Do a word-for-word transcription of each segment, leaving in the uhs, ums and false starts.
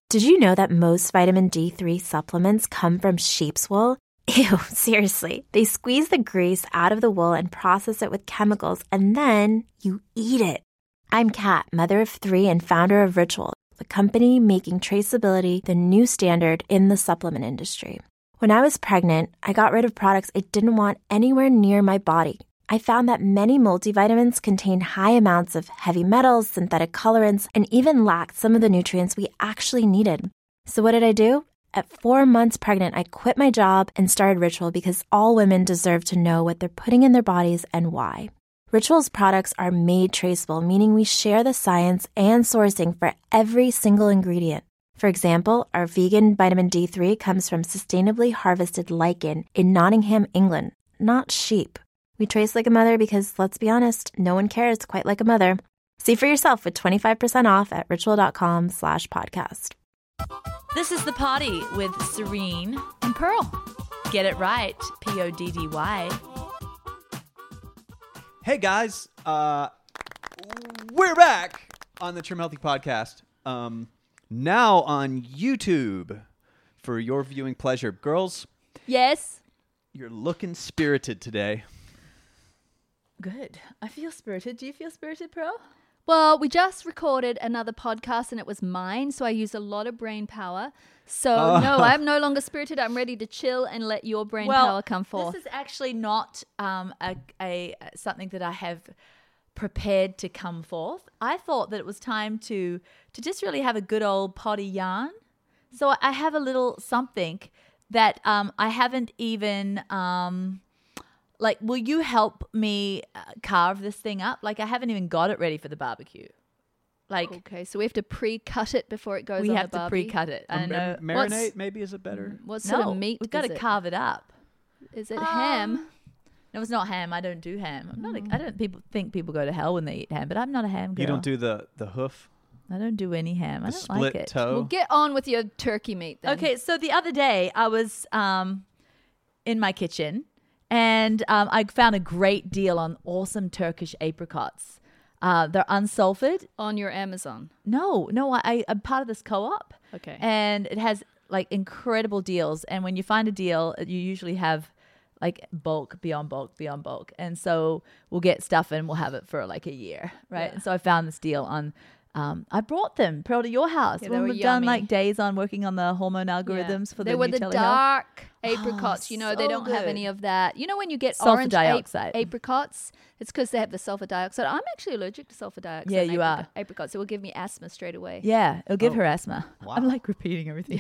Did you know that most vitamin D three supplements come from sheep's wool? Ew, seriously. They squeeze the grease out of the wool and process it with chemicals, and then you eat it. I'm Kat, mother of three and founder of Ritual, the company making traceability the new standard in the supplement industry. When I was pregnant, I got rid of products I didn't want anywhere near my body. I found that many multivitamins contain high amounts of heavy metals, synthetic colorants, and even lacked some of the nutrients we actually needed. So what did I do? At four months pregnant, I quit my job and started Ritual because all women deserve to know what they're putting in their bodies and why. Ritual's products are made traceable, meaning we share the science and sourcing for every single ingredient. For example, our vegan vitamin D three comes from sustainably harvested lichen in Nottingham, England, not sheep. We trace like a mother because, let's be honest, no one cares quite like a mother. See for yourself with twenty-five percent off at ritual.com slash podcast. This is The Party with Serene and Pearl. Get it right, P O D D Y. Hey guys, uh, we're back on the Trim Healthy podcast. Um, now on YouTube for your viewing pleasure. Girls, Yes. you're looking spirited today. Good. I feel spirited. Do you feel spirited, Pearl? Well, we just recorded another podcast and it was mine, so I used a lot of brain power. So, Oh. no, I'm no longer spirited. I'm ready to chill and let your brain well, power come forth. This is actually not um, a, a something that I have prepared to come forth. I thought that it was time to to just really have a good old potty yarn. So I have a little something that um, I haven't even... Um, Like, will you help me uh, carve this thing up? Like, I haven't even got it ready for the barbecue. Like, Okay, so we have to pre-cut it before it goes we on have the to barbie? pre-cut it. I Or don't know. ma- What's- marinate maybe is it better? What sort No, of meat we've got is to it? carve it up. Is it Um, ham? No, it's not ham. I don't do ham. I'm not. A, I don't people think people go to hell when they eat ham, but I'm not a ham girl. You don't do the, the hoof, I don't do any ham. I the don't split like it. toe? Well, get on with your turkey meat then. Okay, so the other day I was um, in my kitchen and um, I found a great deal on awesome Turkish apricots. Uh, they're unsulfured. On your Amazon. No, no, I, I, I'm part of this co-op. Okay. And it has like incredible deals. And when you find a deal, you usually have like bulk, beyond bulk, beyond bulk. And so we'll get stuff and we'll have it for like a year, right? Yeah. And so I found this deal on, um, I brought them, Pearl, to your house. Yeah, when they were we've done yummy. like days on working on the hormone algorithms for they the were the Nutella Health. dark apricots. you know, they so don't have good. any of that. You know, when you get Sulfur orange ap- dioxide. apricots, it's because they have the sulfur dioxide. I'm actually allergic to sulfur dioxide. Yeah, in you apricot- are. Apricots. It will give me asthma straight away. Yeah, it'll give Oh, her asthma. wow. I'm like repeating everything.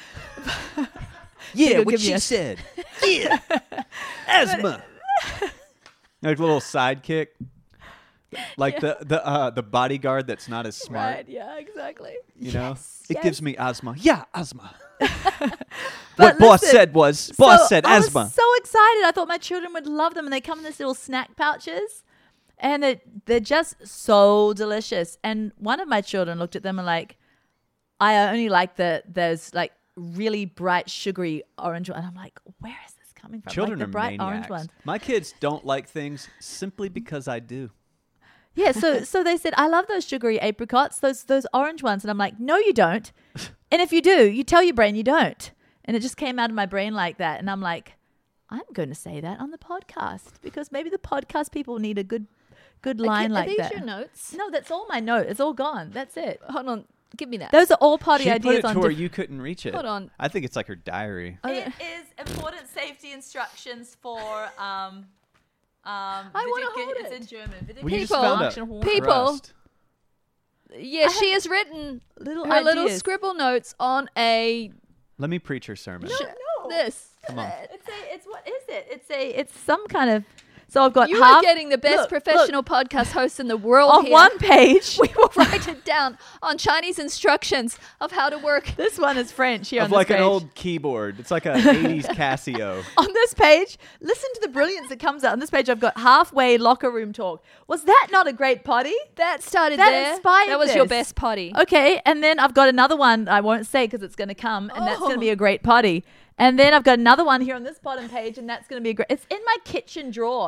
Yeah, It'll what give me she a- said. Yeah. Asthma. Like a little sidekick. Like the the uh, the bodyguard that's not as smart. Right, yeah, exactly. You know? Yes, It yes. gives me asthma. Yeah, asthma. But what boss listen, said was, boss So said I asthma. was so excited. I thought my children would love them, and they come in this little snack pouches, and they they're just so delicious. And one of my children looked at them and like, I only like the those like really bright sugary orange one. And I'm like, where is this coming from? Children like the are bright maniacs. orange one. My kids don't like things simply because I do. Yeah, so so they said, I love those sugary apricots, those those orange ones. And I'm like, no, you don't. And if you do, you tell your brain you don't. And it just came out of my brain like that. And I'm like, I'm going to say that on the podcast because maybe the podcast people need a good good line are like these that. your notes? No, that's all my note. It's all gone. That's it. Hold on. Give me that. Those are all party She ideas put it on to where diff- you couldn't reach it. Hold on. I think it's like her diary. Oh, It is important safety instructions for um um I wanna Vedic- hold it's it. in German. Vedic- Well, you just People- found a People- crust. Yeah, she has written little her little ideas. scribble notes on a Let me preach her sermon. No. this. Come on. It's a it's what is it? It's a it's some kind of so I've got You half are getting the best look, professional podcast host in the world look, on here. one page. We will write it down on Chinese instructions of how to work. This one is French here Of on this like page. an old keyboard. It's like a eighties Casio. On this page, listen to the brilliance that comes out. On this page, I've got halfway locker room talk. Was that not a great potty? That started That there. inspired That was your this. best potty. Okay, and then I've got another one I won't say because it's going to come, and that's going to Oh. be a great potty. And then I've got another one here on this bottom page, and that's going to be a great. It's in my kitchen drawer.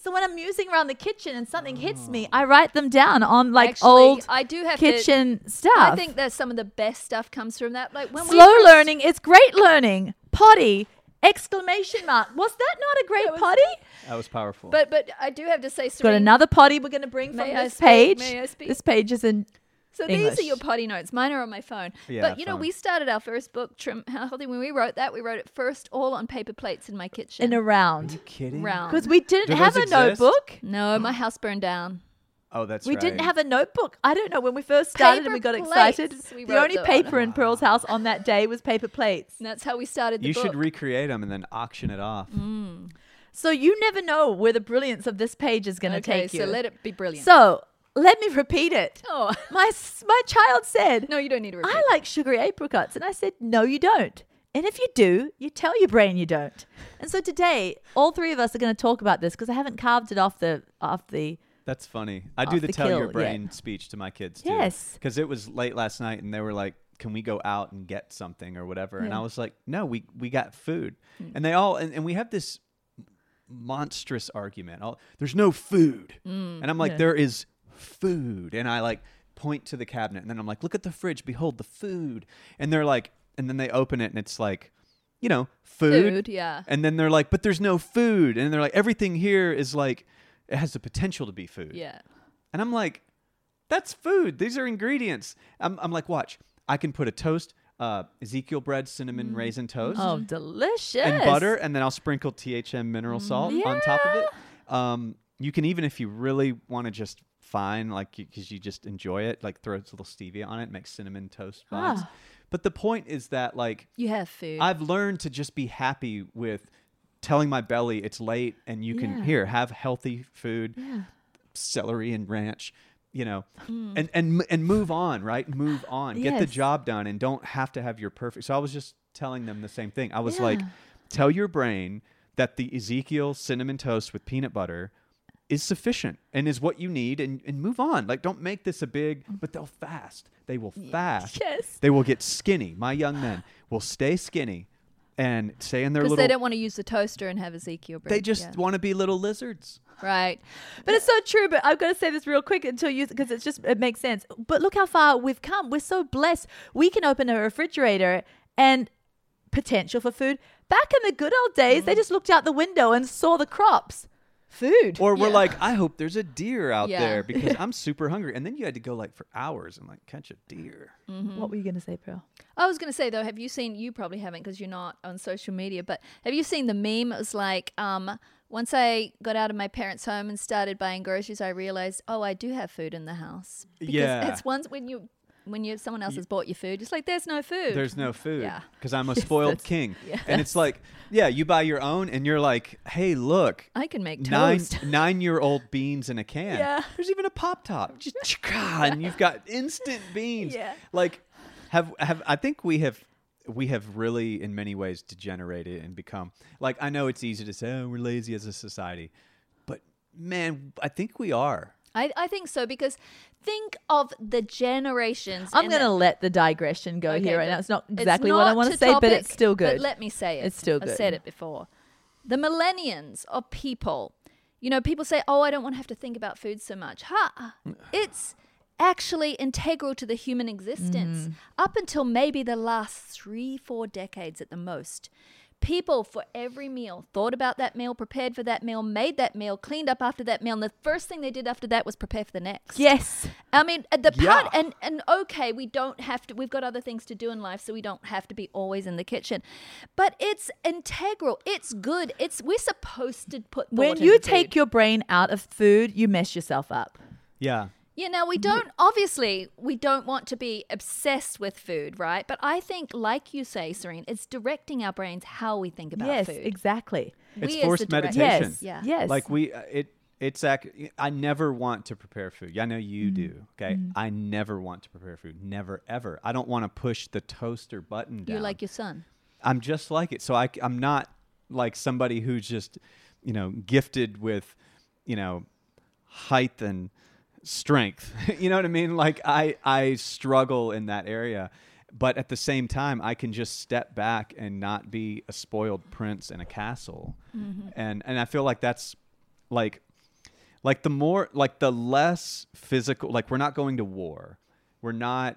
So when I'm musing around the kitchen and something hits me, I write them down on like Actually, old I do have kitchen to, stuff. I think that some of the best stuff comes from that. Like when we Slow first- learning is great learning. Potty, exclamation mark. Was that not a great was- potty? That was powerful. But but I do have to say, Got Serene, another potty we're going to bring from May I this speak? page. May I speak? This page is in So English. these are your potty notes. Mine are on my phone. Yeah, but you know, phone. we started our first book, Trim Healthy. When we wrote that, we wrote it first all on paper plates in my kitchen. in a Are round. you kidding? round. Because we didn't Do have those a exist? notebook. No, my house burned down. Oh, that's We right. didn't have a notebook. I don't know. When we first started and Paper we got plates. excited, We the wrote only them on paper them. in Pearl's house on that day was paper plates. And that's how we started the You book. should recreate them and then auction it off. So you never know where the brilliance of this page is going to okay, take you. so let it be brilliant. So let me repeat it. oh, My s- my child said, no, you don't need to repeat. I like sugary apricots. And I said, no, you don't. And if you do, you tell your brain you don't. And so today, all three of us are going to talk about this because I haven't carved it off the off the. That's funny. I Off do the, the tell your kill, yeah. brain speech to my kids too. Yes. Because it was late last night and they were like, can we go out and get something or whatever? And Yeah. I was like, no, we, we got food. And they all, and, and we have this monstrous argument. All, There's no food. and I'm like, Yeah. there is food. And I like point to the cabinet and then I'm like, look at the fridge. Behold the food. And they're like, and then they open it and it's like, you know, food. Food, yeah. And then they're like, but there's no food. And they're like, everything here is like, it has the potential to be food. Yeah. And I'm like, that's food. These are ingredients. I'm, I'm like, watch. I can put a toast, uh, Ezekiel bread, cinnamon raisin toast, Oh, delicious. and butter, and then I'll sprinkle T H M mineral salt on top of it. Um, you can even, if you really want to just fine, like, because you, you just enjoy it, like throw a little stevia on it, make cinnamon toast vibes. Ah. But the point is that, like, You have food. I've learned to just be happy with telling my belly it's late and you can Yeah. here have healthy food, Yeah. celery and ranch, you know, and and and move on, right? Move on, get the Yes. job done, and don't have to have your perfect. So I was just telling them the same thing. I was like, Yeah. tell your brain that the Ezekiel cinnamon toast with peanut butter is sufficient and is what you need, and, and move on. Like, don't make this a big, but they'll fast. They will fast. Yes. They will get skinny. My young men will stay skinny and stay in their Because little. they don't want to use the toaster and have Ezekiel bread. They just Yeah. want to be little lizards. Right. But it's so true. But I've got to say this real quick until you, because it's just, it makes sense. But look how far we've come. We're so blessed. We can open a refrigerator and potential for food. Back in the good old days, they just looked out the window and saw the crops. Food. Or we're Yeah. like, I hope there's a deer out Yeah. there because I'm super hungry. And then you had to go like for hours and like catch a deer. What were you going to say, Pearl? I was going to say, though, have you seen, you probably haven't because you're not on social media, but have you seen the meme? It was like, um, once I got out of my parents' home and started buying groceries, I realized, oh, I do have food in the house. Because Yeah. it's once when you, when you, someone else has bought your food, it's like, there's no food. There's no food Yeah. because I'm a spoiled that's- king. yeah. And it's like, yeah, you buy your own and you're like, hey, look, I can make nine toast. nine year old beans in a can. Yeah. There's even a pop top. Just chka, and you've got instant beans. Yeah. Like have have I think we have we have really in many ways degenerated and become like I know it's easy to say, oh, we're lazy as a society. But man, I think we are. I, I think so because think of the generations. I'm and going to the- let the digression go Okay, here right but now. It's not it's exactly what I not want to to say, but topic, it's still good. But let me say it. It's still I've good. said it before. The millennials of people, you know, people say, oh, I don't want to have to think about food so much. Ha! It's actually integral to the human existence. Mm. Up until maybe the last three, four decades at the most. People for every meal thought about that meal, prepared for that meal, made that meal, cleaned up after that meal, and the first thing they did after that was prepare for the next. Yes. I mean, uh, the Yeah. part, and, and okay, we don't have to, we've got other things to do in life, so we don't have to be always in the kitchen. But it's integral. It's good. It's, we're supposed to put thought When into you food. take your brain out of food, you mess yourself up. Yeah. Yeah, now we don't, obviously, we don't want to be obsessed with food, right? But I think, like you say, Serene, it's directing our brains how we think about yes, food. exactly. It's We as forced the direct- meditation. Yes. Yeah. Yes. Like we, uh, it, it's ac- I never want to prepare food. I know you do. Okay, I never want to prepare food. Never, ever. I don't want to push the toaster button down. You're like your son. I'm just like it. So I, I'm not like somebody who's just, you know, gifted with, you know, height and strength. You know what I mean? Like I, I struggle in that area. But at the same time, I can just step back and not be a spoiled prince in a castle. And and I feel like that's like Like the more, like the less physical, like we're not going to war. We're not,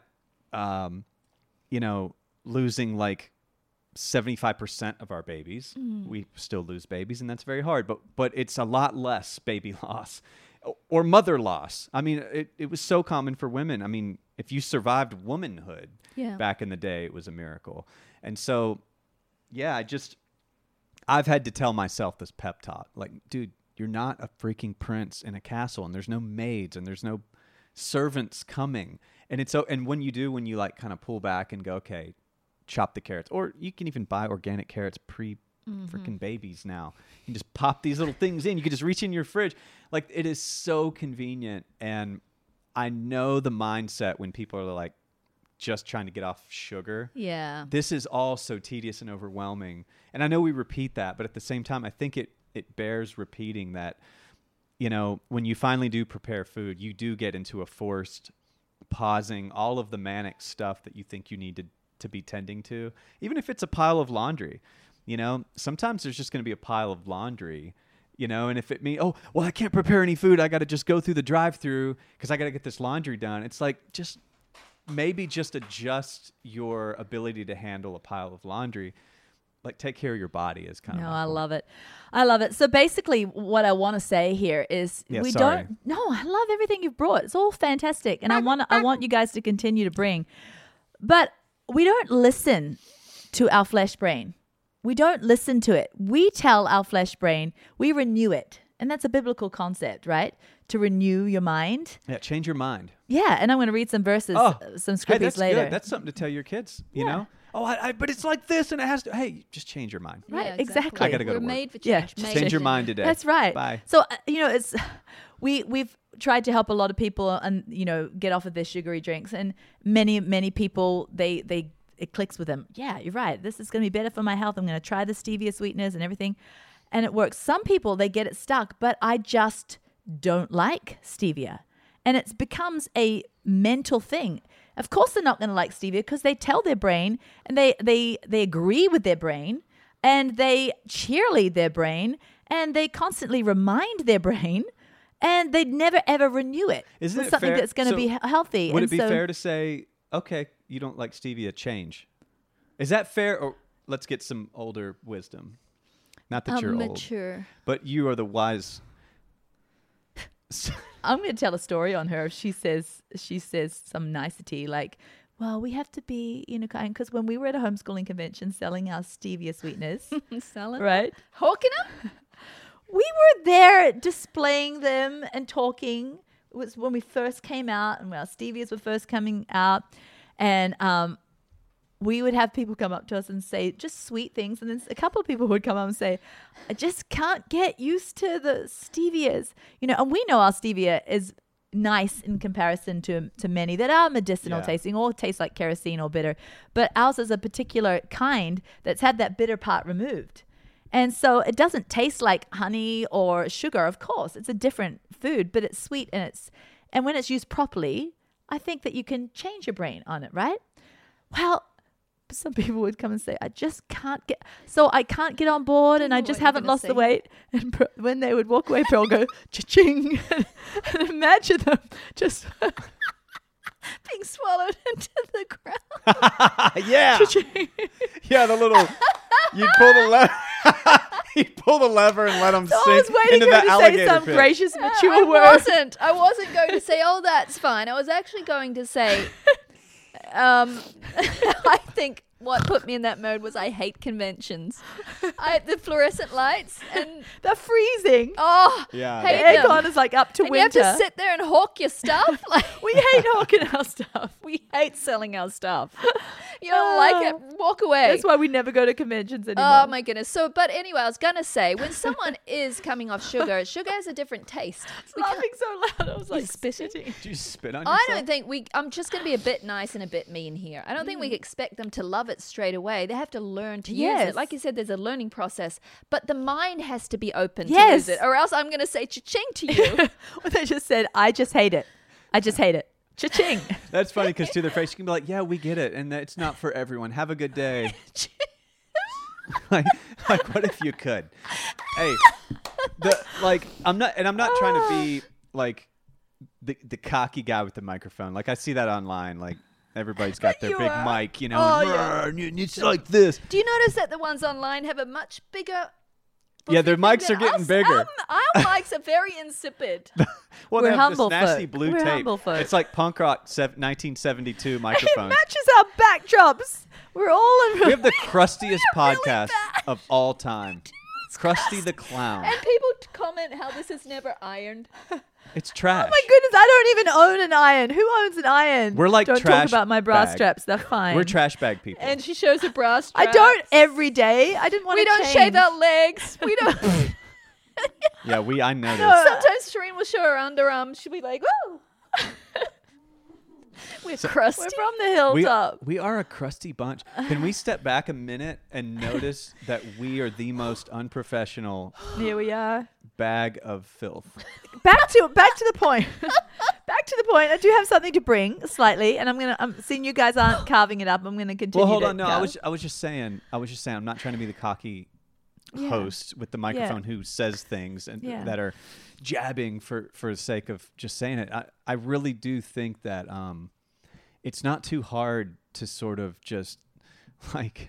um, you know, losing like seventy-five percent of our babies. Mm. We still lose babies, and that's very hard, but but it's a lot less baby loss or mother loss. I mean, it, it was so common for women. I mean, if you survived womanhood yeah. back in the day, it was a miracle. And so, yeah, I just, I've had to tell myself this pep talk. Like, dude, you're not a freaking prince in a castle, and there's no maids, and there's no servants coming. And it's so, and when you do, when you like kind of pull back and go, okay, chop the carrots, or you can even buy organic carrots pre mm-hmm. freaking babies now. You can just pop these little things in. You can just reach in your fridge. Like, it is so convenient. And I know the mindset when people are like just trying to get off sugar. Yeah. This is all so tedious and overwhelming. And I know we repeat that, but at the same time, I think it, it bears repeating that, you know, when you finally do prepare food, you do get into a forced pausing all of the manic stuff that you think you need to, to be tending to, even if it's a pile of laundry. You know, sometimes there's just going to be a pile of laundry, you know, and if it means, oh, well, I can't prepare any food. I got to just go through the drive-through because I got to get this laundry done. It's like, just maybe just adjust your ability to handle a pile of laundry. Like, take care of your body is kind no, of. No, I love it. I love it. So basically what I want to say here is yeah, we sorry. don't, no, I love everything you've brought. It's all fantastic. And I want I want you guys to continue to bring, but we don't listen to our flesh brain. We don't listen to it. We tell our flesh brain, we renew it. And that's a biblical concept, right? To renew your mind. Yeah, change your mind. Yeah, and I'm going to read some verses, Oh, uh, some hey, scriptures that's later. good. That's something to tell your kids, you Yeah. know? Oh, I, I, but it's like this and it has to, hey, just change your mind. Right, Yeah, exactly. I gotta go We're to work. made for Yeah, change. just Made Change for your mind today. That's right. Bye. So, uh, you know, it's we we've tried to help a lot of people and, you know, get off of their sugary drinks, and many many people they they it clicks with them. Yeah, you're right. This is going to be better for my health. I'm going to try the stevia sweeteners and everything. And it works. Some people, they get it stuck, but I just don't like stevia. And it becomes a mental thing. Of course they're not going to like stevia because they tell their brain and they, they, they agree with their brain and they cheerlead their brain and they constantly remind their brain and they never, ever renew it. Isn't with it something fair- that's going to so be he- healthy. Would And it be so, fair to say, okay, you don't like stevia, change? Is that fair? Or let's get some older wisdom. Not that I'm you're old, mature. but you are the wise. I'm going to tell a story on her. She says she says some nicety like, well, we have to be, you know, kind, because when we were at a homeschooling convention selling our stevia sweeteners, Selling, right? hawking them. We were there displaying them and talking. It was when we first came out and when our stevias were first coming out. And um, we would have people come up to us and say just sweet things. And then a couple of people would come up and say, I just can't get used to the stevias. You know, and we know our stevia is nice in comparison to to many that are medicinal Yeah. tasting or taste like kerosene or bitter. But ours is a particular kind that's had that bitter part removed. And so it doesn't taste like honey or sugar, of course. It's a different food, but it's sweet and it's and when it's used properly, I think that you can change your brain on it, right? Well, some people would come and say, I just can't get, so I can't get on board and know I what just you're haven't gonna lost say. the weight. And pr- when they would walk away, Pearl go, cha-ching. And imagine them just being swallowed into the ground. yeah, Cha-ching. yeah. The little you pull the lever, you pull the lever and let them So I was sink waiting into for the her to say alligator some pit. gracious, I mature word. wasn't. I wasn't going to say, oh, that's fine. I was actually going to say, um, I think what put me in that mode was I hate conventions. I the fluorescent lights and They're freezing. oh, Yeah, The hate them. aircon is like up to And winter. you have to sit there and hawk your stuff. Like We hate hawking our stuff. we hate selling our stuff. You don't like it, walk away. That's why we never go to conventions anymore. Oh my goodness. So, but anyway, I was gonna say, when someone is coming off sugar, sugar has a different taste. We can't- laughing so loud. I was like spitting? spitting. Did you spit on I yourself? don't think we. I'm just going to be a bit nice and a bit mean here. I don't think we expect them to love it straight away. They have to learn to use Yes. it. Like you said, there's a learning process, but the mind has to be open Yes. to use it, or else I'm going to say cha-ching to you. Well, they just said, I just hate it. I just hate it. Cha-ching. That's funny because to their face you can be like, yeah, we get it, and that it's not for everyone. Have a good day. like, like, what if you could? Hey, the like I'm not, and I'm not trying to be like the the cocky guy with the microphone. Like I see that online. Like everybody's got their You big are. mic, you know, Oh, and, yeah. "Rrr," and it's like this. Do you notice that the ones online have a much bigger? Yeah, their thing mics than are getting us? bigger. Um, our mics are very insipid. Well, We're they have humble this nasty folk. blue We're tape. humble folk. It's like punk rock sev- nineteen seventy-two It microphones. matches our backdrops. We're all in. We have the crustiest really podcast bad. of all time. Krusty the Clown. And people t- comment how this is never ironed. It's trash. Oh my goodness! I don't even own an iron. Who owns an iron? We're like don't trash talk about my bra bag. straps. They're fine. We're trash bag people. And she shows her bra I straps. don't every day. I didn't want We to. don't shave our legs. We don't. yeah, we. I noticed. Sometimes Shireen will show her underarm. She'll be like, "Woo!" We're crusty. We're from the We, hilltop. we are a crusty bunch. Can we step back a minute and notice that we are the most unprofessional Here we are. bag of filth? Back to back to the point. back to the point. I do have something to bring slightly, and I'm gonna. I'm seeing you guys aren't carving it up. I'm gonna continue. Well, hold to on. No, I carve. was I was just saying. I was just saying. I'm not trying to be the cocky Yeah. host with the microphone who says things and Yeah. that are jabbing for for the sake of just saying it. I I really do think that um, it's not too hard to sort of just like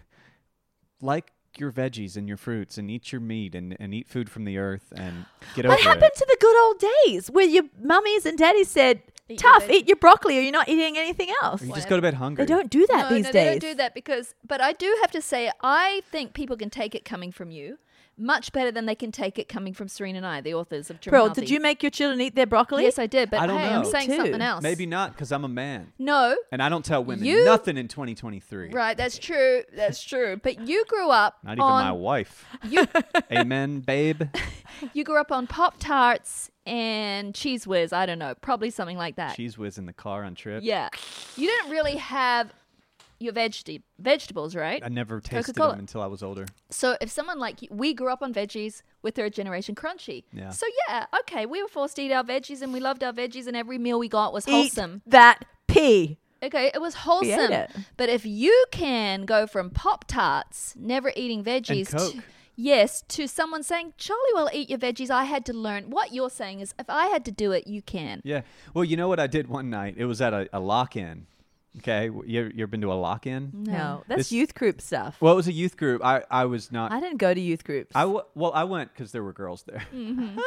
like your veggies and your fruits and eat your meat and, and eat food from the earth and get over What happened it. to the good old days where your mummies and daddies said, Eat your "Tough, veg- eat your broccoli, or you're not eating anything else." You just go to bed hungry. They don't do that no, these no, days. they don't do that because. But I do have to say, I think people can take it coming from you much better than they can take it coming from Serena and I, the authors of Trim Pearl, Healthy. did you make your children eat their broccoli? Yes, I did. But I don't hey, know. I'm Me saying too. something else. Maybe not because I'm a man No. and I don't tell women You- nothing in twenty twenty-three. Right, that's true. That's true. But you grew up Not even on my wife. you Amen, babe. you grew up on Pop Tarts and Cheese Whiz. I don't know, probably something like that. Cheese whiz in the car on trip. Yeah, you didn't really have your veggie vegetables, right? I never tasted Coca-Cola. them until I was older. So if someone like you, we grew up on veggies with third generation crunchy. Yeah. So yeah, okay, we were forced to eat our veggies and we loved our veggies and every meal we got was Eat wholesome. that pea. Okay, it was We ate wholesome. it. But if you can go from Pop Tarts, never eating veggies, Coke. to, yes, to someone saying, "Jolly well, eat your veggies," I had to learn. What you're saying is, if I had to do it, you can. Yeah. Well, you know what I did one night? It was at a, a lock-in. Okay. You, you ever been to a lock-in? No, that's This- youth group stuff. Well, it was a youth group. I, I was not. I didn't go to youth groups. I w- well, I went because there were girls there. Mm-hmm.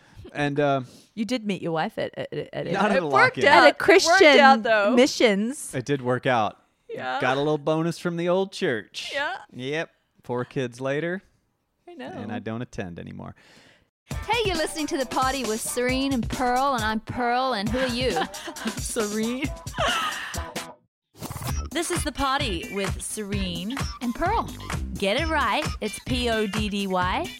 and uh, you did meet your wife at at, at, at, not at It a worked lock-in. out. at a It worked Christian out, though. missions. It did work out. Yeah. Got a little bonus from the old church. Yeah. Yep. Four kids later, I know. and I don't attend anymore. Hey, you're listening to The Party with Serene and Pearl, and I'm Pearl, and who are you? Serene. This is The Party with Serene. And Pearl. Get it right. It's P O D D Y.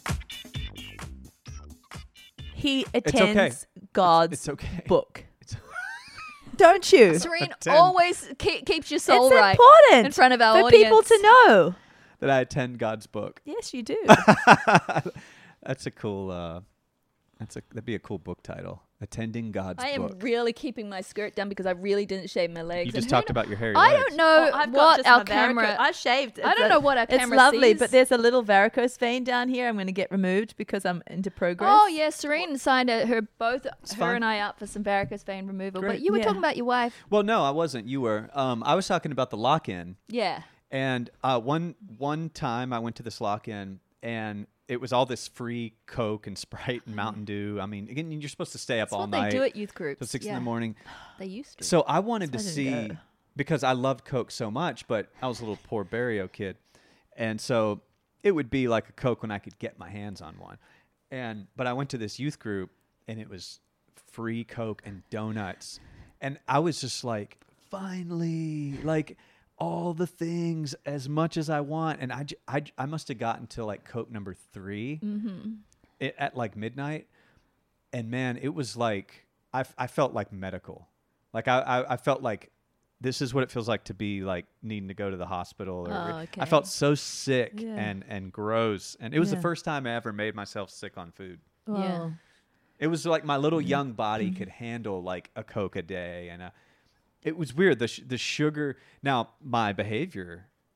He okay. attends God's It's okay. book. Don't you? Serene Attend. always ke- keeps your soul it's right important in front of our for audience. people to know. That I attend God's book. Yes, you do. That's a cool. Uh, that's a that'd be a cool book title. Attending God's I am book. really keeping my skirt down because I really didn't shave my legs. You And just who talked kno- about your hairy I legs. don't know Oh, I've got what just our my camera. varicose- I shaved. I It's don't a- know what our It's camera lovely, sees. but there's a little varicose vein down here. I'm going to get removed because I'm into progress. Oh yeah, Serene signed a, her both her fine. and I up for some varicose vein removal. But Great. you were Yeah. talking about your wife. Well, no, I wasn't. You were. Um, I was talking about the lock-in. Yeah. And uh, one one time I went to this lock-in, and it was all this free Coke and Sprite and Mountain Dew. I mean, again, you're supposed to stay up That's all what night they do at youth groups. till six yeah. in the morning. They used to. So I wanted to I didn't see go. because I loved Coke so much, but I was a little poor Barrio kid, and so it would be like a Coke when I could get my hands on one. And but I went to this youth group, and it was free Coke and donuts, and I was just like, finally, like. All the things as much as I want, and I, j- I, j- I must have gotten to like Coke number three it, at like midnight, and man, it was like I, f- I felt like medical, like I, I, I felt like this is what it feels like to be like needing to go to the hospital. Or Oh, I okay. felt so sick Yeah. and and gross, and it was Yeah. the first time I ever made myself sick on food. Well, It was like my little Mm-hmm. young body could handle like a Coke a day, and a, it was weird. The sh- the sugar. Now my behavior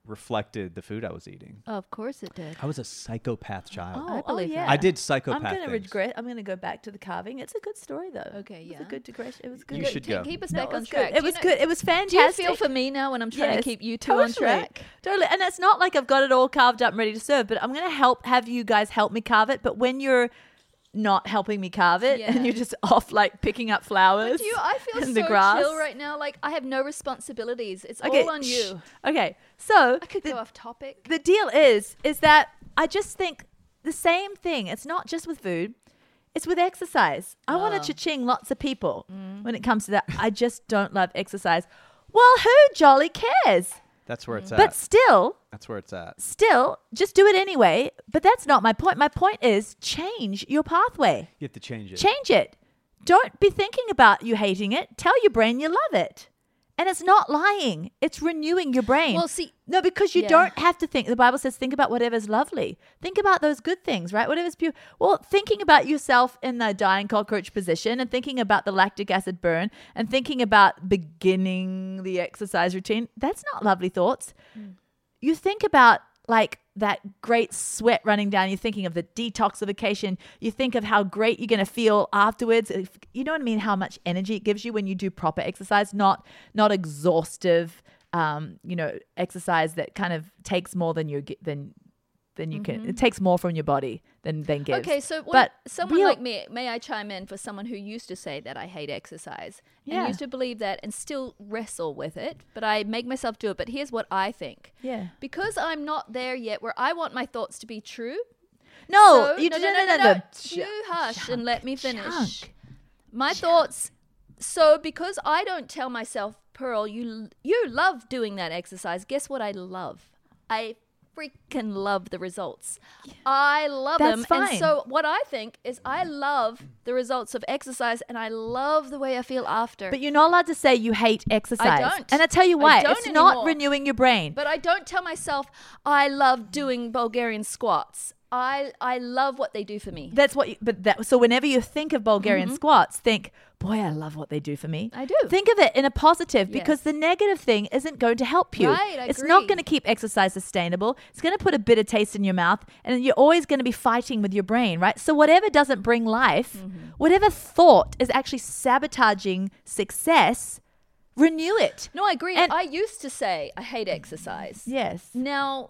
reflected the food I was eating. Oh, of course it did. I was a psychopath child. Oh, I believe yeah. that. I did I'm psychopath going to things. regret. I'm going to go back to the carving. It's a good story, though. Okay, It was yeah. a good digression. It was good. You Good. should Ke- go. Keep us No, back it on was track. good. Do It you was know- good. It was fantastic. Do you feel for me now when I'm trying Yes, to keep you two on totally. track? Totally. And it's not like I've got it all carved up and ready to serve, but I'm going to help have you guys help me carve it. But when you're not helping me carve it Yeah. and you're just off like picking up flowers But do you, I feel in so the grass. chill right now. Like I have no responsibilities. It's Okay, all on shh. you. Okay. So I could the, go off topic. the deal is is that I just think the same thing. It's not just with food. It's with exercise. I want Oh. to cha-ching lots of people when it comes to that. I just don't love exercise. Well, who jolly cares? That's where it's But at. still, That's where it's at. still, just do it anyway. But that's not my point. My point is change your pathway. You have to change it. Change it. Don't be thinking about you hating it. Tell your brain you love it. And it's not lying. It's renewing your brain. Well, see, No, because you Yeah. don't have to think. The Bible says, think about whatever's lovely. Think about those good things, right? Whatever's pure. Well, thinking about yourself in the dying cockroach position and thinking about the lactic acid burn and thinking about beginning the exercise routine, that's not lovely thoughts. You think about like that great sweat running down. You're thinking of the detoxification. You think of how great you're going to feel afterwards. If- You know what I mean? How much energy it gives you when you do proper exercise, not not exhaustive, um, you know, exercise that kind of takes more than you get than than you can. It takes more from your body than than gives. okay, so what, but someone real- like me, may I chime in for someone who used to say that I hate exercise Yeah. and used to believe that and still wrestle with it, but I make myself do it. But here's what I think. Yeah. Because I'm not there yet where I want my thoughts to be true. No, so- you no, no, no, no, no, no. Ch- You hush and let me finish. chunk. My thoughts. So because I don't tell myself, Pearl, you you love doing that exercise. Guess what I love? I freaking love the results. I love That's them. fine. And so what I think is I love the results of exercise and I love the way I feel after. But you're not allowed to say you hate exercise. don't. And I tell you I why. don't It's not anymore. renewing your brain. But I don't tell myself I love doing Bulgarian squats. I I love what they do for me. That's what. You, but that. So whenever you think of Bulgarian squats, think, "Boy, I love what they do for me." I do. Think of it in a positive because Yes. the negative thing isn't going to help you. Right, I it's not agree. going to keep exercise sustainable. It's going to put a bitter taste in your mouth, and you're always going to be fighting with your brain, right? So whatever doesn't bring life, Mm-hmm. whatever thought is actually sabotaging success, renew it. No, I agree. And- I used to say I hate exercise. Yes. Now,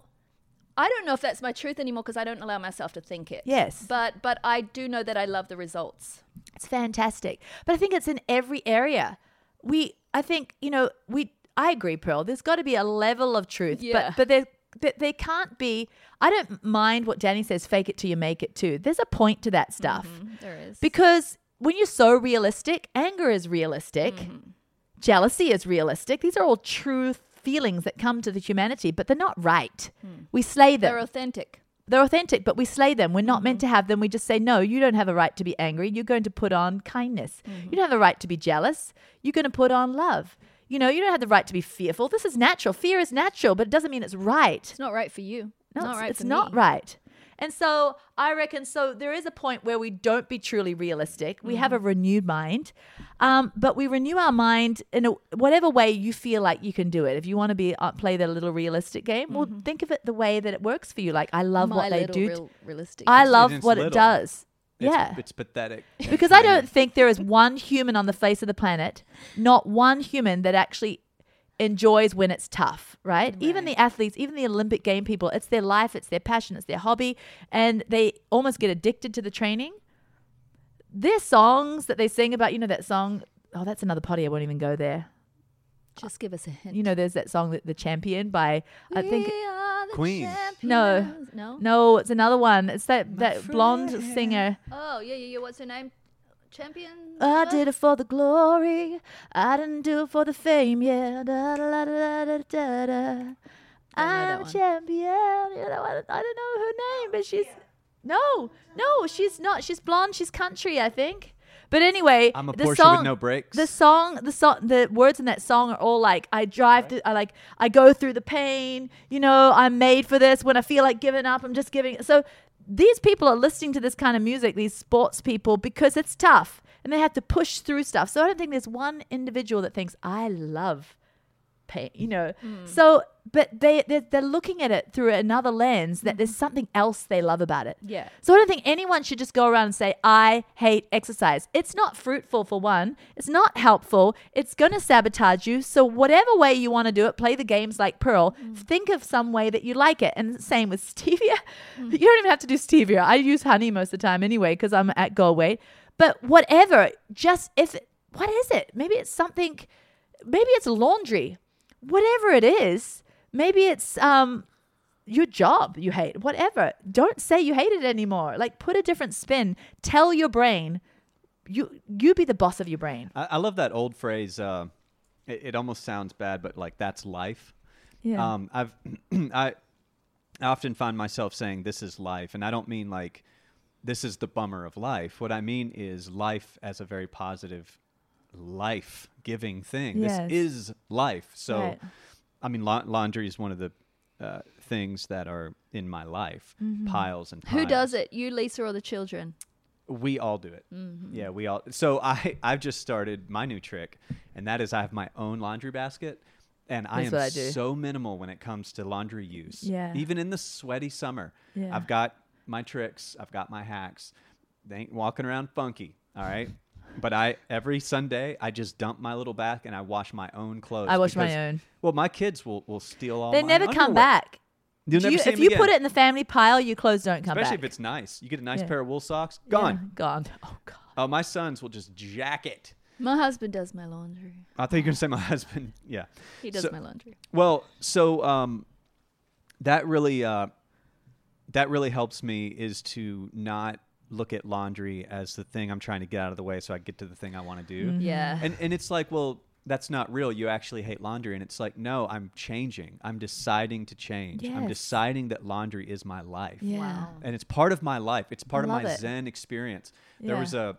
I don't know if that's my truth anymore because I don't allow myself to think it. Yes. But but I do know that I love the results. It's fantastic. But I think it's in every area. We, I think, you know, we, I agree, Pearl. There's got to be a level of truth. Yeah. But, but there, there, there can't be, I don't mind what Danny says, fake it till you make it too. There's a point to that stuff. There is. Because when you're so realistic, anger is realistic. Jealousy is realistic. These are all true feelings that come to the humanity, but they're not right. We slay them. They're authentic. They're authentic, but we slay them. We're not meant to have them. We just say, no, you don't have a right to be angry. You're going to put on kindness. You don't have a right to be jealous. You're going to put on love. You know, you don't have the right to be fearful. This is natural. Fear is natural, but it doesn't mean it's right. It's not right for you. No, not it's, right it's for not me. right. And so I reckon, so there is a point where we don't be truly realistic. We have a renewed mind, um, but we renew our mind in a, whatever way you feel like you can do it. If you want to be uh, play the little realistic game, well, think of it the way that it works for you. Like I love My what they little do. real, realistic. I It's- love it's what it little. does. It's, Yeah. It's pathetic. Because I don't think there is one human on the face of the planet, not one human that actually enjoys when it's tough, right? Even the athletes, even the Olympic game people, it's their life, it's their passion, it's their hobby, and they almost get addicted to the training. Their songs that they sing about, you know, that song, oh, that's another potty, I won't even go there. Just give us a hint. You know, there's that song, The Champion by, I think, We are the Queen. No. champions. No. no, it's another one. It's that, that blonde singer. Oh yeah, yeah, yeah. What's her name? Champion. I did it for the glory. I didn't do it for the fame. Yeah. Da, da, da, da, da, da, da. that I'm a one. champion. You know, I, I don't know her name, but she's no, no, she's not. She's blonde. She's country, I think. But anyway, I'm a the Porsche song, with no brakes. The song, the song, the words in that song are all like, I drive through, I like, I go through the pain. You know, I'm made for this. When I feel like giving up, I'm just giving. So these people are listening to this kind of music, these sports people, because it's tough and they have to push through stuff. So I don't think there's one individual that thinks, I love pain, you know. So but they they're, they're looking at it through another lens that there's something else they love about it. Yeah. So I don't think anyone should just go around and say, I hate exercise. It's not fruitful for one. It's not helpful. It's going to sabotage you. So whatever way you want to do it, play the games like Pearl. Think of some way that you like it. And same with stevia. You don't even have to do stevia. I use honey most of the time anyway because I'm at goal weight. But whatever, just if, what is it? Maybe it's something, maybe it's laundry. Whatever it is, maybe it's um your job you hate, whatever. Don't say you hate it anymore. Like, put a different spin. Tell your brain, you you be the boss of your brain. I, I love that old phrase. Uh, it, it almost sounds bad, but like that's life. Yeah. Um, I've I, I often find myself saying this is life, and I don't mean like this is the bummer of life. What I mean is life as a very positive, life-giving thing. Yes. This is life. So, Right. I mean, la- laundry is one of the uh, things that are in my life. Piles and piles. Who does it? You, Lisa, or the children? We all do it. Yeah, we all. So I, I've just started my new trick, and that is I have my own laundry basket, and I That's am what I do. so minimal when it comes to laundry use. Yeah. Even in the sweaty summer, Yeah. I've got my tricks. I've got my hacks. They ain't walking around funky. All right. But I every Sunday I just dump my little bag and I wash my own clothes. I wash my because- own. Well, my kids will, will steal all. They my never come underwear. back. You'll Do never you- see if them you again. put it in the family pile, your clothes don't come Especially back. if it's nice. You get a nice Yeah. pair of wool socks. Yeah, Gone. gone. Oh, God. Oh, my sons will just jack it. My husband does my laundry. I thought you were gonna say my husband. Yeah. He does So- my laundry. Well, so um, that really uh, that really helps me is to not look at laundry as the thing I'm trying to get out of the way, so I get to the thing I want to do. Mm-hmm. Yeah. And and it's like, well, that's not real. You actually hate laundry, and it's like, no, I'm changing. I'm deciding to change. I'm Yes. deciding that laundry is my life. Yeah. Wow. And it's part of my life. It's part I of my love it. Zen experience. There Yeah. was a,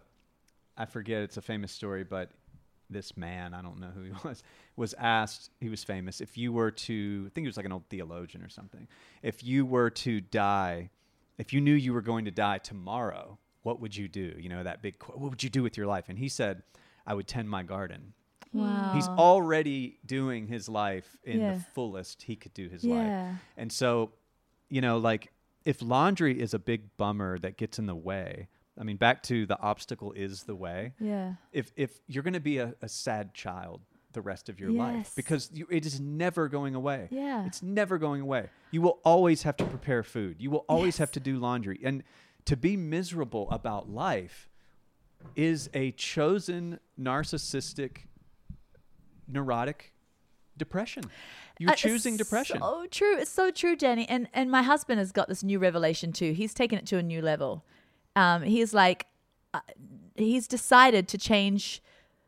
I forget, it's a famous story, but this man, I don't know who he was, was asked, he was famous, if you were to, I think he was like an old theologian or something, if you were to die, if you knew you were going to die tomorrow, what would you do? You know, that big, qu- what would you do with your life? And he said, I would tend my garden. Wow. He's already doing his life in Yeah. the fullest he could do his Yeah. life. And so, you know, like if laundry is a big bummer that gets in the way, I mean, back to the obstacle is the way. Yeah. If if you're going to be a, a sad child the rest of your life, Yes. because you, it is never going away. Yeah. It's never going away. You will always have to prepare food. You will always have to do laundry. And to be miserable about life is a chosen narcissistic, neurotic depression. You're Uh, choosing it's depression. So true. It's so true, Danny. And and my husband has got this new revelation too. He's taken it to a new level. Um, he's like, uh, he's decided to change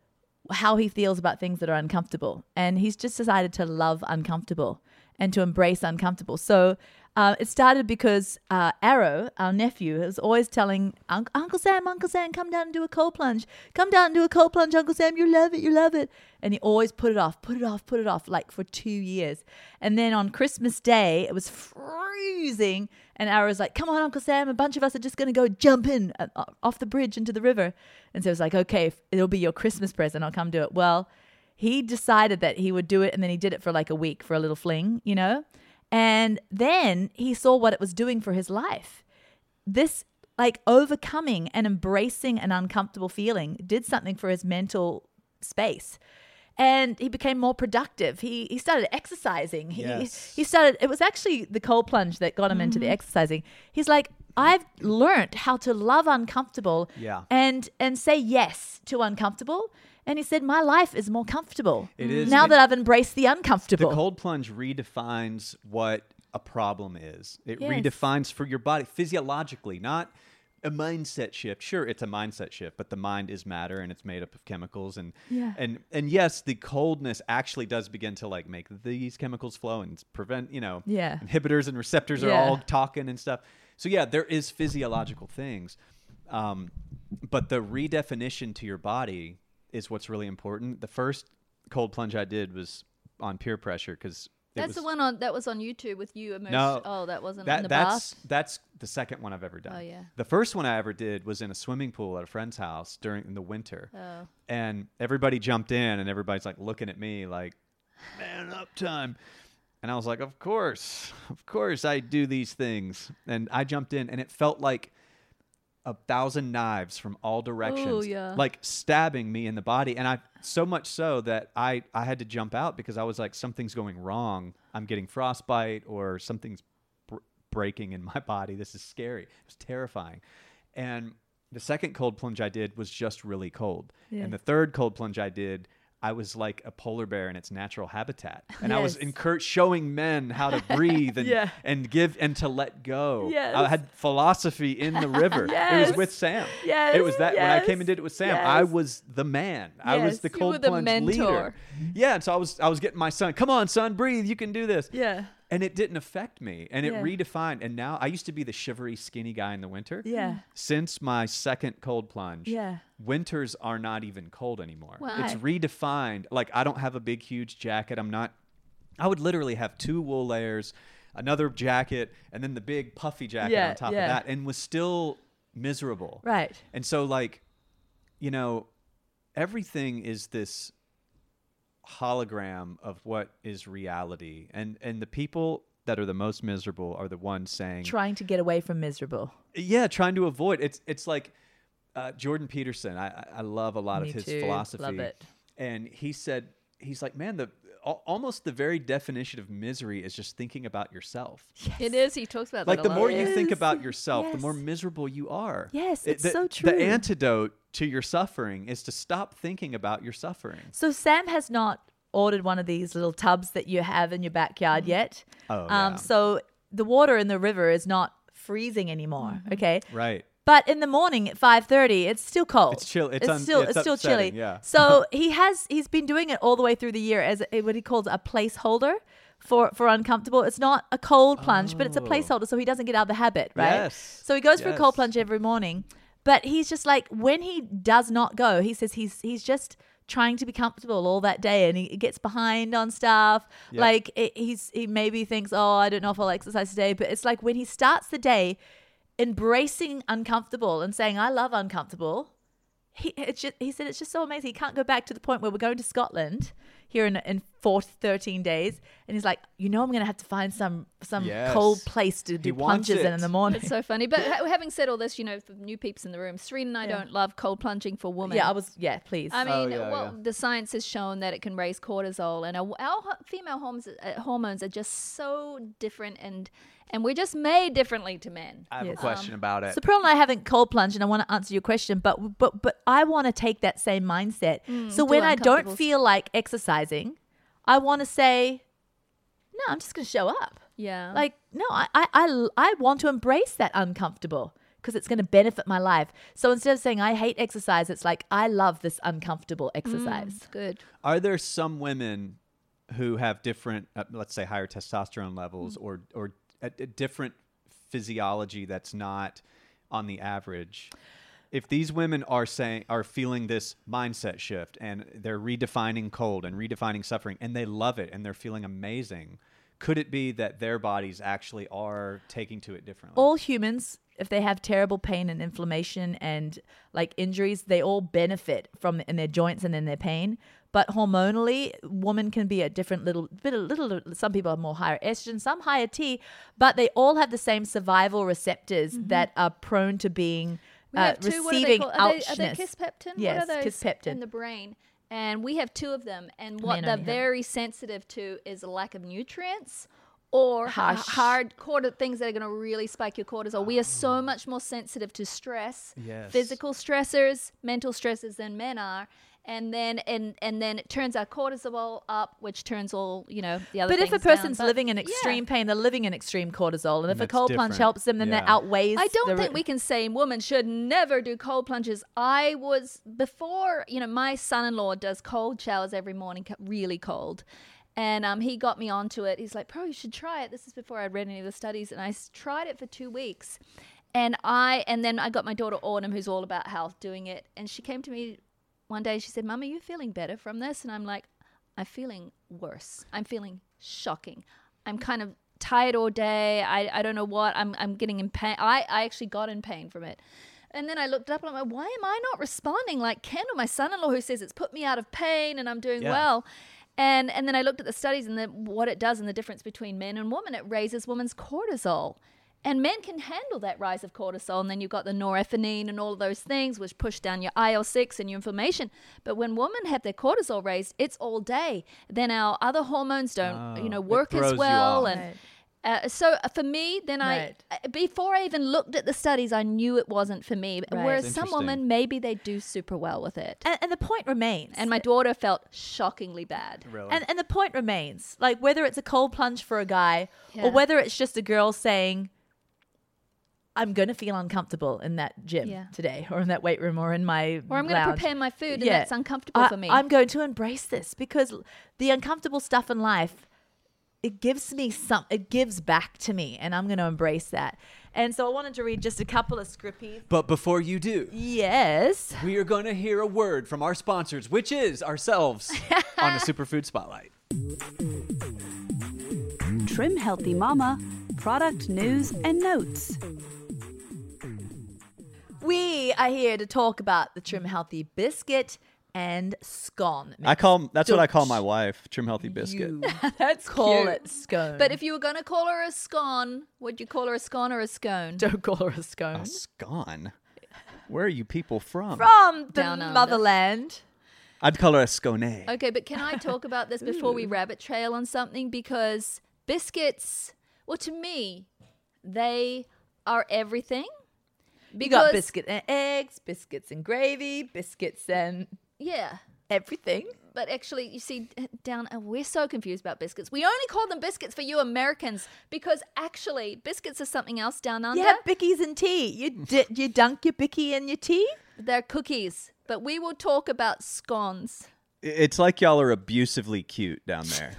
how he feels about things that are uncomfortable, and he's just decided to love uncomfortable and to embrace uncomfortable. So uh, it started because uh, Arrow, our nephew, was always telling Unc- Uncle Sam, Uncle Sam, come down and do a cold plunge. Come down and do a cold plunge, Uncle Sam. You love it. You love it. And he always put it off, put it off, put it off, like for two years. And then on Christmas Day, it was freezing. And Arrow's like, come on, Uncle Sam. A bunch of us are just going to go jump in uh, uh, off the bridge into the river. And so it was like, okay, it'll be your Christmas present. I'll come do it. Well, he decided that he would do it, and then he did it for like a week for a little fling, you know? And then he saw what it was doing for his life. This, like, overcoming and embracing an uncomfortable feeling did something for his mental space. And he became more productive. He he started exercising. He Yes. he started, it was actually the cold plunge that got him into the exercising. He's like, I've learned how to love uncomfortable Yeah. and and say yes to uncomfortable. And he said, my life is more comfortable It is. now It- that I've embraced the The uncomfortable. cold plunge redefines what a problem is. It Yes. redefines for your body physiologically, not a mindset shift. Sure, it's a mindset shift, but the mind is matter and it's made up of chemicals. And Yeah. and and yes, the coldness actually does begin to like make these chemicals flow and prevent, you know, Yeah. inhibitors and receptors are Yeah. all talking and stuff. So yeah, there is physiological things, um, but the redefinition to your body is what's really important. The first cold plunge I did was on peer pressure because That's the one on that was on YouTube with you immersed. No, oh, that wasn't that, in the that's bath. that's the second one I've ever done. Oh, yeah. The first one I ever did was in a swimming pool at a friend's house during in the winter, Oh. and everybody jumped in, and everybody's like looking at me like, "Man up time," And I was like, of course, of course I do these things. And I jumped in, and it felt like a thousand knives from all directions, Ooh, yeah. like stabbing me in the body. And I, so much so that I, I had to jump out because I was like, something's going wrong. I'm getting frostbite or something's br- breaking in my body. This is scary. It was terrifying. And the second cold plunge I did was just really cold. Yeah. And the third cold plunge I did, I was like a polar bear in its natural habitat. And I was Yes. encour- showing men how to breathe and, Yeah. and give and to let go. Yes. I had philosophy in the river. It Yes. was with Sam. Yes. It was that when I came Yes. and did it with Sam, Yes. I was the man. I was Yes. the You cold were the plunge mentor. leader. Yeah, and so I was I was getting my son, come on, son, breathe, you can do this. Yeah. And it didn't affect me. And it Yeah. redefined. And now I used to be the shivery, skinny guy in the winter. Yeah. Since my second cold plunge, Yeah. winters are not even cold anymore. Why? It's redefined. Like, I don't have a big, huge jacket. I'm not, I would literally have two wool layers, another jacket, and then the big puffy jacket Yeah, on top yeah. of that, and was still miserable. Right. And so, like, you know, everything is this hologram of what is reality. And, and the people that are the most miserable are the ones saying, Trying to get away from miserable. yeah, trying to avoid. It's it's like uh, Jordan Peterson. I, I I love a lot Me of his too. philosophy. Love it. And he said, he's like, man, the al- almost the very definition of misery is just thinking about yourself. It is. He talks about Like that the a lot. more you Yes. think about yourself, the Yes. more miserable you are. Yes, It- it's the, so true. The antidote to your suffering is to stop thinking about your suffering. So Sam has not ordered one of these little tubs that you have in your backyard yet. Oh, um, yeah. So the water in the river is not freezing anymore. Okay. Right. But in the morning at five thirty, it's still cold. It's chill- it's un- still it's it's still chilly. upsetting, yeah. So he has he's been doing it all the way through the year as a, what he calls a placeholder for for uncomfortable. It's not a cold plunge, but it's a Oh. placeholder, so he doesn't get out of the habit, right? Yes. So he goes for a cold Yes. plunge every morning, but he's just like when he does not go, he says he's he's just trying to be comfortable all that day, and he gets behind on stuff. Yep. Like it, he's he maybe thinks, oh, I don't know if I'll exercise today, but it's like when he starts the day embracing uncomfortable and saying, I love uncomfortable. He it's just, he said it's just so amazing. He can't go back to the point where we're going to Scotland here in in four, thirteen days, and he's like, you know, I'm going to have to find some some Yes. cold place to do wants plunges in it. in the morning. It's so funny. But ha- having said all this, you know, for new peeps in the room, Serena and I Yeah. don't love cold plunging for women. Yeah, I was. Yeah, please. I Oh, mean, yeah, well, yeah. the science has shown that it can raise cortisol, and our, our ho- female hormones, uh, hormones are just so different, and and we're just made differently to men. I have Yes. a question about it. So Pearl and I haven't cold plunged, and I want to answer your question, but but but I want to take that same mindset. so do when I don't uncomfortable feel like exercising, I want to say, no, I'm just going to show up. Yeah. Like, no, I, I, I, I want to embrace that uncomfortable because it's going to benefit my life. So instead of saying I hate exercise, it's like I love this uncomfortable exercise. good. Are there some women who have different, uh, let's say, higher testosterone levels Mm. or or a, a different physiology that's not on the average? If these women are saying are feeling this mindset shift and they're redefining cold and redefining suffering and they love it and they're feeling amazing, could it be that their bodies actually are taking to it differently? All humans, if they have terrible pain and inflammation and like injuries, they all benefit from in their joints and in their pain. But hormonally, women can be at different little bit a little. Some people have more higher estrogen, some higher T, but they all have the same survival receptors that are prone to being We uh, have two, what are they receiving called? Are they, are ouchness. they kisspeptin? Yes, what are those kisspeptin. in the brain? And we have two of them. And what Men they're only have- very sensitive to is a lack of nutrients or Harsh. h- hard corti- things that are going to really spike your cortisol. We are so much more sensitive to stress, Yes. physical stressors, mental stressors than men are. And then and and then it turns our cortisol up, which turns all, you know, the other But if a things down. person's But, living in yeah. extreme pain, they're living in extreme cortisol, and if a That's cold plunge different. helps them, then that Yeah. outweighs. I don't the think we can say women should never do cold plunges. I was before, you know, my son-in-law does cold showers every morning, ca- really cold. And um, he got me onto it. He's like, "Bro, you should try it." This is before I'd read any of the studies, and I s- tried it for two weeks. And I and then I got my daughter Autumn, who's all about health, doing it. And she came to me one day. She said, "Mum, are you feeling better from this?" And I'm like, "I'm feeling worse. I'm feeling shocking. I'm kind of tired all day. I, I don't know what. I'm I'm getting in pain. I, I actually got in pain from it." And then I looked up and I'm like, why am I not responding like Ken or my son-in-law who says it's put me out of pain and I'm doing Yeah. well? And and then I looked at the studies and the, what it does and the difference between men and women. It raises women's cortisol. And men can handle that rise of cortisol. And then you've got the norepinephrine and all of those things which push down your I L six and your inflammation. But when women have their cortisol raised, it's all day. Then our other hormones don't, Oh, you know, it work throws as you well. off. And Right. uh, so for me, then Right. I, uh, before I even looked at the studies, I knew it wasn't for me. Right. Whereas That's some interesting. women, maybe they do super well with it. And, and the point remains. And my daughter felt shockingly bad. Really? And, and the point remains, like whether it's a cold plunge for a guy Yeah. or whether it's just a girl saying, I'm going to feel uncomfortable in that gym Yeah. today or in that weight room or in my Or I'm going to lounge. prepare my food and Yeah. that's uncomfortable I, for me. I'm going to embrace this because the uncomfortable stuff in life, it gives me some, it gives back to me, and I'm going to embrace that. And so I wanted to read just a couple of scrippies. But before you do, Yes. we are going to hear a word from our sponsors, which is ourselves, on the Superfood Spotlight. Trim Healthy Mama, product news and notes. We are here to talk about the Trim Healthy Biscuit and scone. I call that's what I call Don't my wife, Trim Healthy Biscuit. you That's call cute. it scone. But if you were going to call her a scone, would you call her a scone or a scone? don't call her a scone. A scone. Where are you people from? From the Down under. motherland. I'd call her a scone. Okay, but can I talk about this before we rabbit trail on something? Because biscuits, well, to me, they are everything. You got Because- biscuit and eggs, biscuits and gravy, biscuits and Yeah. everything. But actually, you see, down, uh, we're so confused about biscuits. We only call them biscuits for you Americans because actually, biscuits are something else down under. You have bickies and tea. You di- you dunk your bicky in your tea. They're cookies. But we will talk about scones. It's like y'all are abusively cute down there.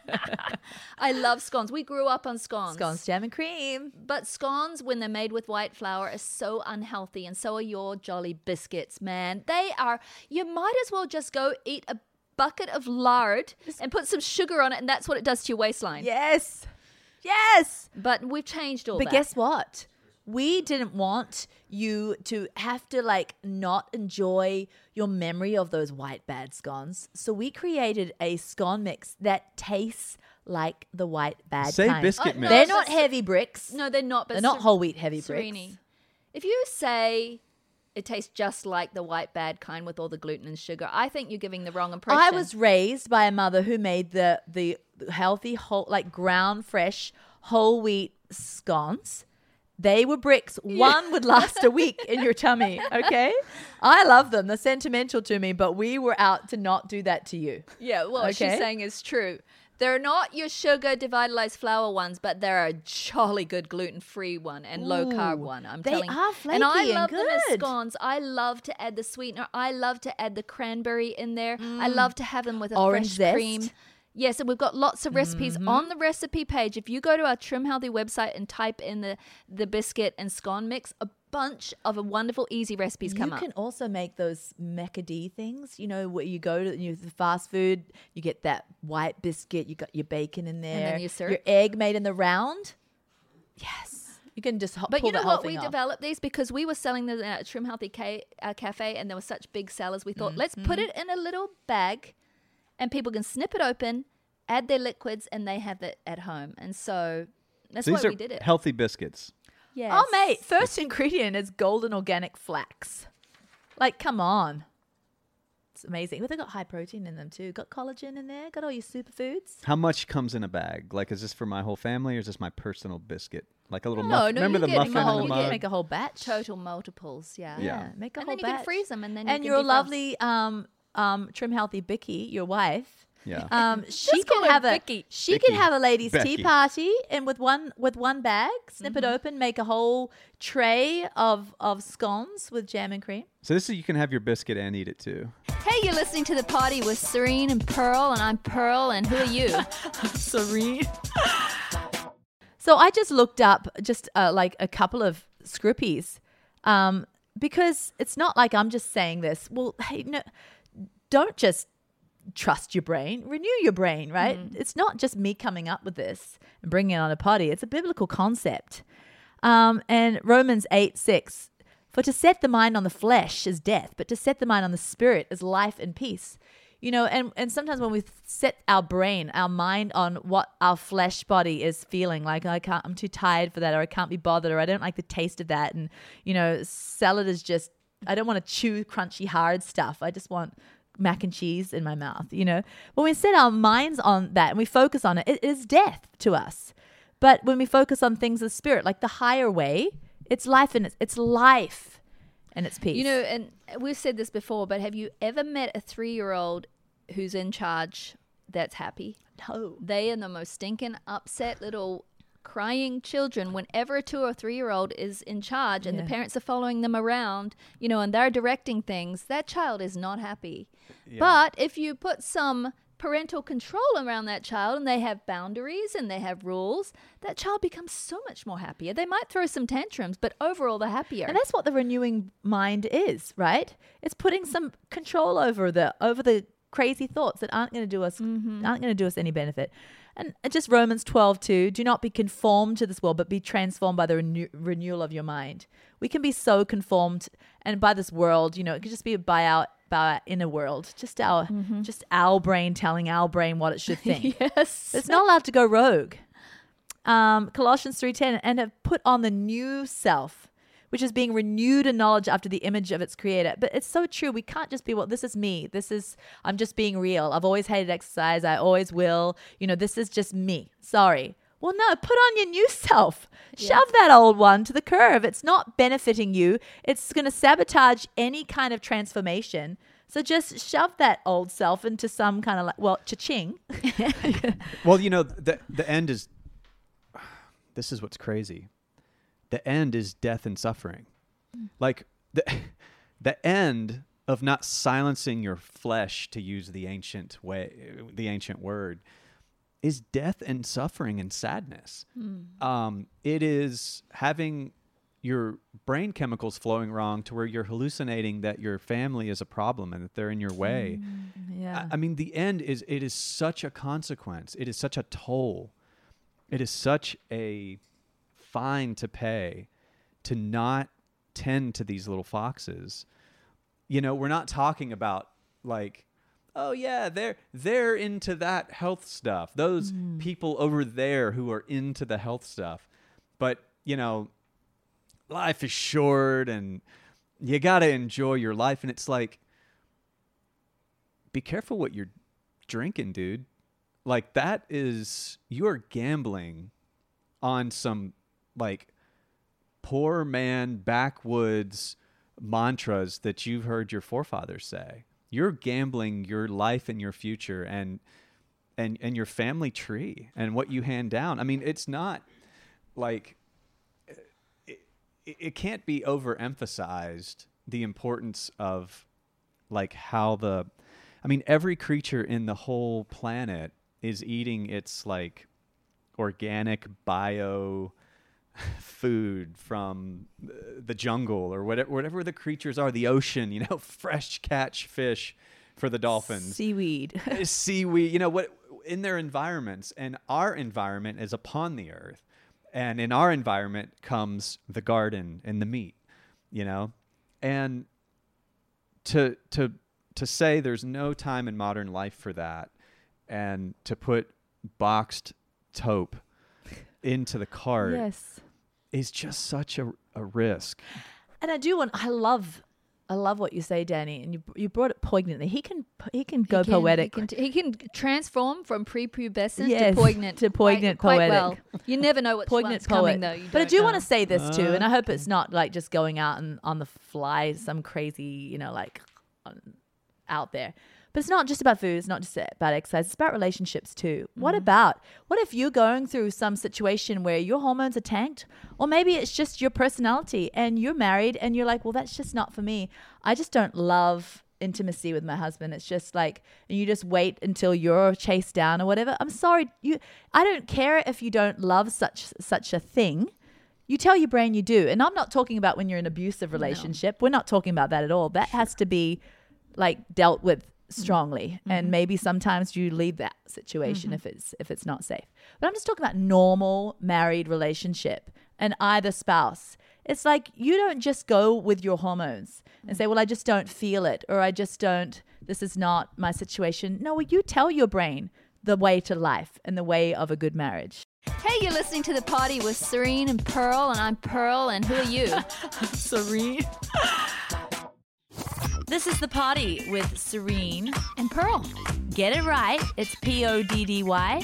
I love scones. We grew up on scones. Scones, jam and cream. But scones, when they're made with white flour, are so unhealthy, and so are your jolly biscuits, man. They are, you might as well just go eat a bucket of lard and put some sugar on it, and that's what it does to your waistline. Yes. Yes. But we've changed all But that. guess what? We didn't want you to have to like not enjoy your memory of those white bad scones. So we created a scone mix that tastes like the white bad Say kind. biscuit Uh, mix. no, They're but not s- heavy bricks. No, they're not. But They're not Ser- whole wheat heavy Serini, bricks. if you say it tastes just like the white bad kind with all the gluten and sugar, I think you're giving the wrong impression. I was raised by a mother who made the the healthy whole like ground fresh whole wheat scones. They were bricks. One would last a week in your tummy. Okay, I love them. They're sentimental to me, but we were out to not do that to you. Yeah, well, what Okay. she's saying is true. They're not your sugar devitalized flour ones, but they're a jolly good gluten-free one and low-carb Ooh, one. I'm they telling you. are And I flaky and love them as good. scones. I love to add the sweetener. I love to add the cranberry in there. I love to have them with a Mm. Orange fresh zest. cream. Yes, and we've got lots of recipes Mm-hmm. on the recipe page. If you go to our Trim Healthy website and type in the, the biscuit and scone mix, a bunch of wonderful, easy recipes come you up. can also make those macadee things, you know, where you go to you, the fast food, you get that white biscuit, you got your bacon in there, then your syrup. your egg made in the round. Yes, you can just ho- But pull you know that whole what? thing We off. developed these because we were selling them at Trim Healthy Ca- uh, Cafe, and there were such big sellers. We thought, let's put Mm-hmm. it in a little bag, and people can snip it open, add their liquids, and they have it at home. And so that's These why are we did it. healthy biscuits. Yes. Oh, mate, first ingredient is golden organic flax. Like, come on. It's amazing. But they've got high protein in them too. Got collagen in there. Got all your superfoods. How much comes in a bag? Like, is this for my whole family or is this my personal biscuit? Like a little No, muffin. no, Remember you the get muffin a in whole- the you You get- mug? make a whole batch. Total multiples, yeah. Yeah. Make a And whole then you can batch. freeze them, and then you and can your defrost. lovely um um Trim Healthy Bicky, your wife. Yeah. Um, she call can her have a Vicky. she Vicky. can have a ladies' Becky. tea party, and with one with one bag, snip it open, make a whole tray of of scones with jam and cream. So this is you can have your biscuit and eat it too. Hey, you're listening to The Party with Serene and Pearl, and I'm Pearl, and who are you? Serene. So I just looked up just uh, like a couple of scrippies, um, because it's not like I'm just saying this. Well, hey, no, don't just trust your brain, renew your brain, right? It's not just me coming up with this and bringing it on a potty. It's a biblical concept. Um, and Romans eight six, for to set the mind on the flesh is death, but to set the mind on the spirit is life and peace. You know, and, and sometimes when we set our brain, our mind on what our flesh body is feeling, like I can't, I'm too tired for that, or I can't be bothered, or I don't like the taste of that. And, you know, salad is just, I don't want to chew crunchy, hard stuff. I just want mac and cheese in my mouth, you know. When we set our minds on that and we focus on it, it is death to us. But when we focus on things of spirit, like the higher way, it's life and it's, it's life and it's peace. You know, and we've said this before, but have you ever met a three-year-old who's in charge that's happy? No. They are the most stinking, upset little crying children whenever a two or three-year-old is in charge and Yeah. the parents are following them around, you know, and they're directing things. That child is not happy. Yeah. But if you put some parental control around that child and they have boundaries and they have rules, that child becomes so much more happier. They might throw some tantrums, but overall they're happier. And that's what the renewing mind is, right? It's putting some control over the over the crazy thoughts that aren't going to do us Mm-hmm. aren't going to do us any benefit. And just Romans twelve two, do not be conformed to this world, but be transformed by the renew- renewal of your mind. We can be so conformed and by this world, you know, it could just be by our, by our inner world, just our, Mm-hmm. just our brain telling our brain what it should think. Yes. It's not allowed to go rogue. Um, Colossians three ten, and have put on the new self, which is being renewed in knowledge after the image of its creator. But it's so true. We can't just be, well, this is me. This is, I'm just being real. I've always hated exercise. I always will. You know, this is just me. Sorry. Well, no, put on your new self. Yeah. Shove that old one to the curb. It's not benefiting you. It's going to sabotage any kind of transformation. So just shove that old self into some kind of like, well, cha-ching. Well, you know, the the end is, this is what's crazy. The end is death and suffering. Like the the end of not silencing your flesh, to use the ancient way, the ancient word, is death and suffering and sadness. Um, it is having your brain chemicals flowing wrong to where you're hallucinating that your family is a problem and that they're in your way. Yeah. I, I mean, the end is, it is such a consequence. It is such a toll. It is such a fine to pay to not tend to these little foxes. You know, we're not talking about like, oh yeah, they're they're into that health stuff. Those people over there who are into the health stuff. But, you know, life is short and you got to enjoy your life. And it's like, be careful what you're drinking, dude. Like that is, you are gambling on some like poor man backwoods mantras that you've heard your forefathers say. You're gambling your life and your future and and and your family tree and what you hand down. I mean, it's not like it, it can't be overemphasized, the importance of like how the I mean, every creature in the whole planet is eating its like organic bio food from the jungle or whatever, whatever the creatures are, the ocean, you know, fresh catch fish for the dolphins, Seaweed. seaweed, you know, what in their environments. And our environment is upon the earth. And in our environment comes the garden and the meat, you know, and to, to, to say there's no time in modern life for that and to put boxed taupe into the cart Yes. is just such a, a risk. And I do want, I love, I love what you say, Danny, and you you brought it poignantly. He can he can go He can- poetic. He can, he can transform from prepubescent Yes, to poignant. to poignant quite, poetic. Quite well. You never know which Poignant one's poet. coming, though. You But I don't do know. want to say this too, and I Uh, hope it's not like just going out and on the fly, some crazy, you know, like on, out there. But it's not just about food. It's not just about exercise. It's about relationships too. What about, what if you're going through some situation where your hormones are tanked? Or maybe it's just your personality and you're married and you're like, well, that's just not for me. I just don't love intimacy with my husband. It's just like, and you just wait until you're chased down or whatever. I'm sorry. You, I don't care if you don't love such, such a thing. You tell your brain you do. And I'm not talking about when you're in an abusive relationship. We're not talking about that at all. That has to be like dealt with strongly, mm-hmm. and maybe sometimes you leave that situation mm-hmm. if it's if it's not safe. But I'm just talking about normal married relationship and either spouse. It's like you don't just go with your hormones and say, well, I just don't feel it, or I just don't this is not my situation. No, well, you tell your brain the way to life and the way of a good marriage. Hey, you're listening to The Party with Serene and Pearl, and I'm Pearl, and who are you? Serene. This is The Party with Serene. And Pearl. Get it right. It's P O D D Y.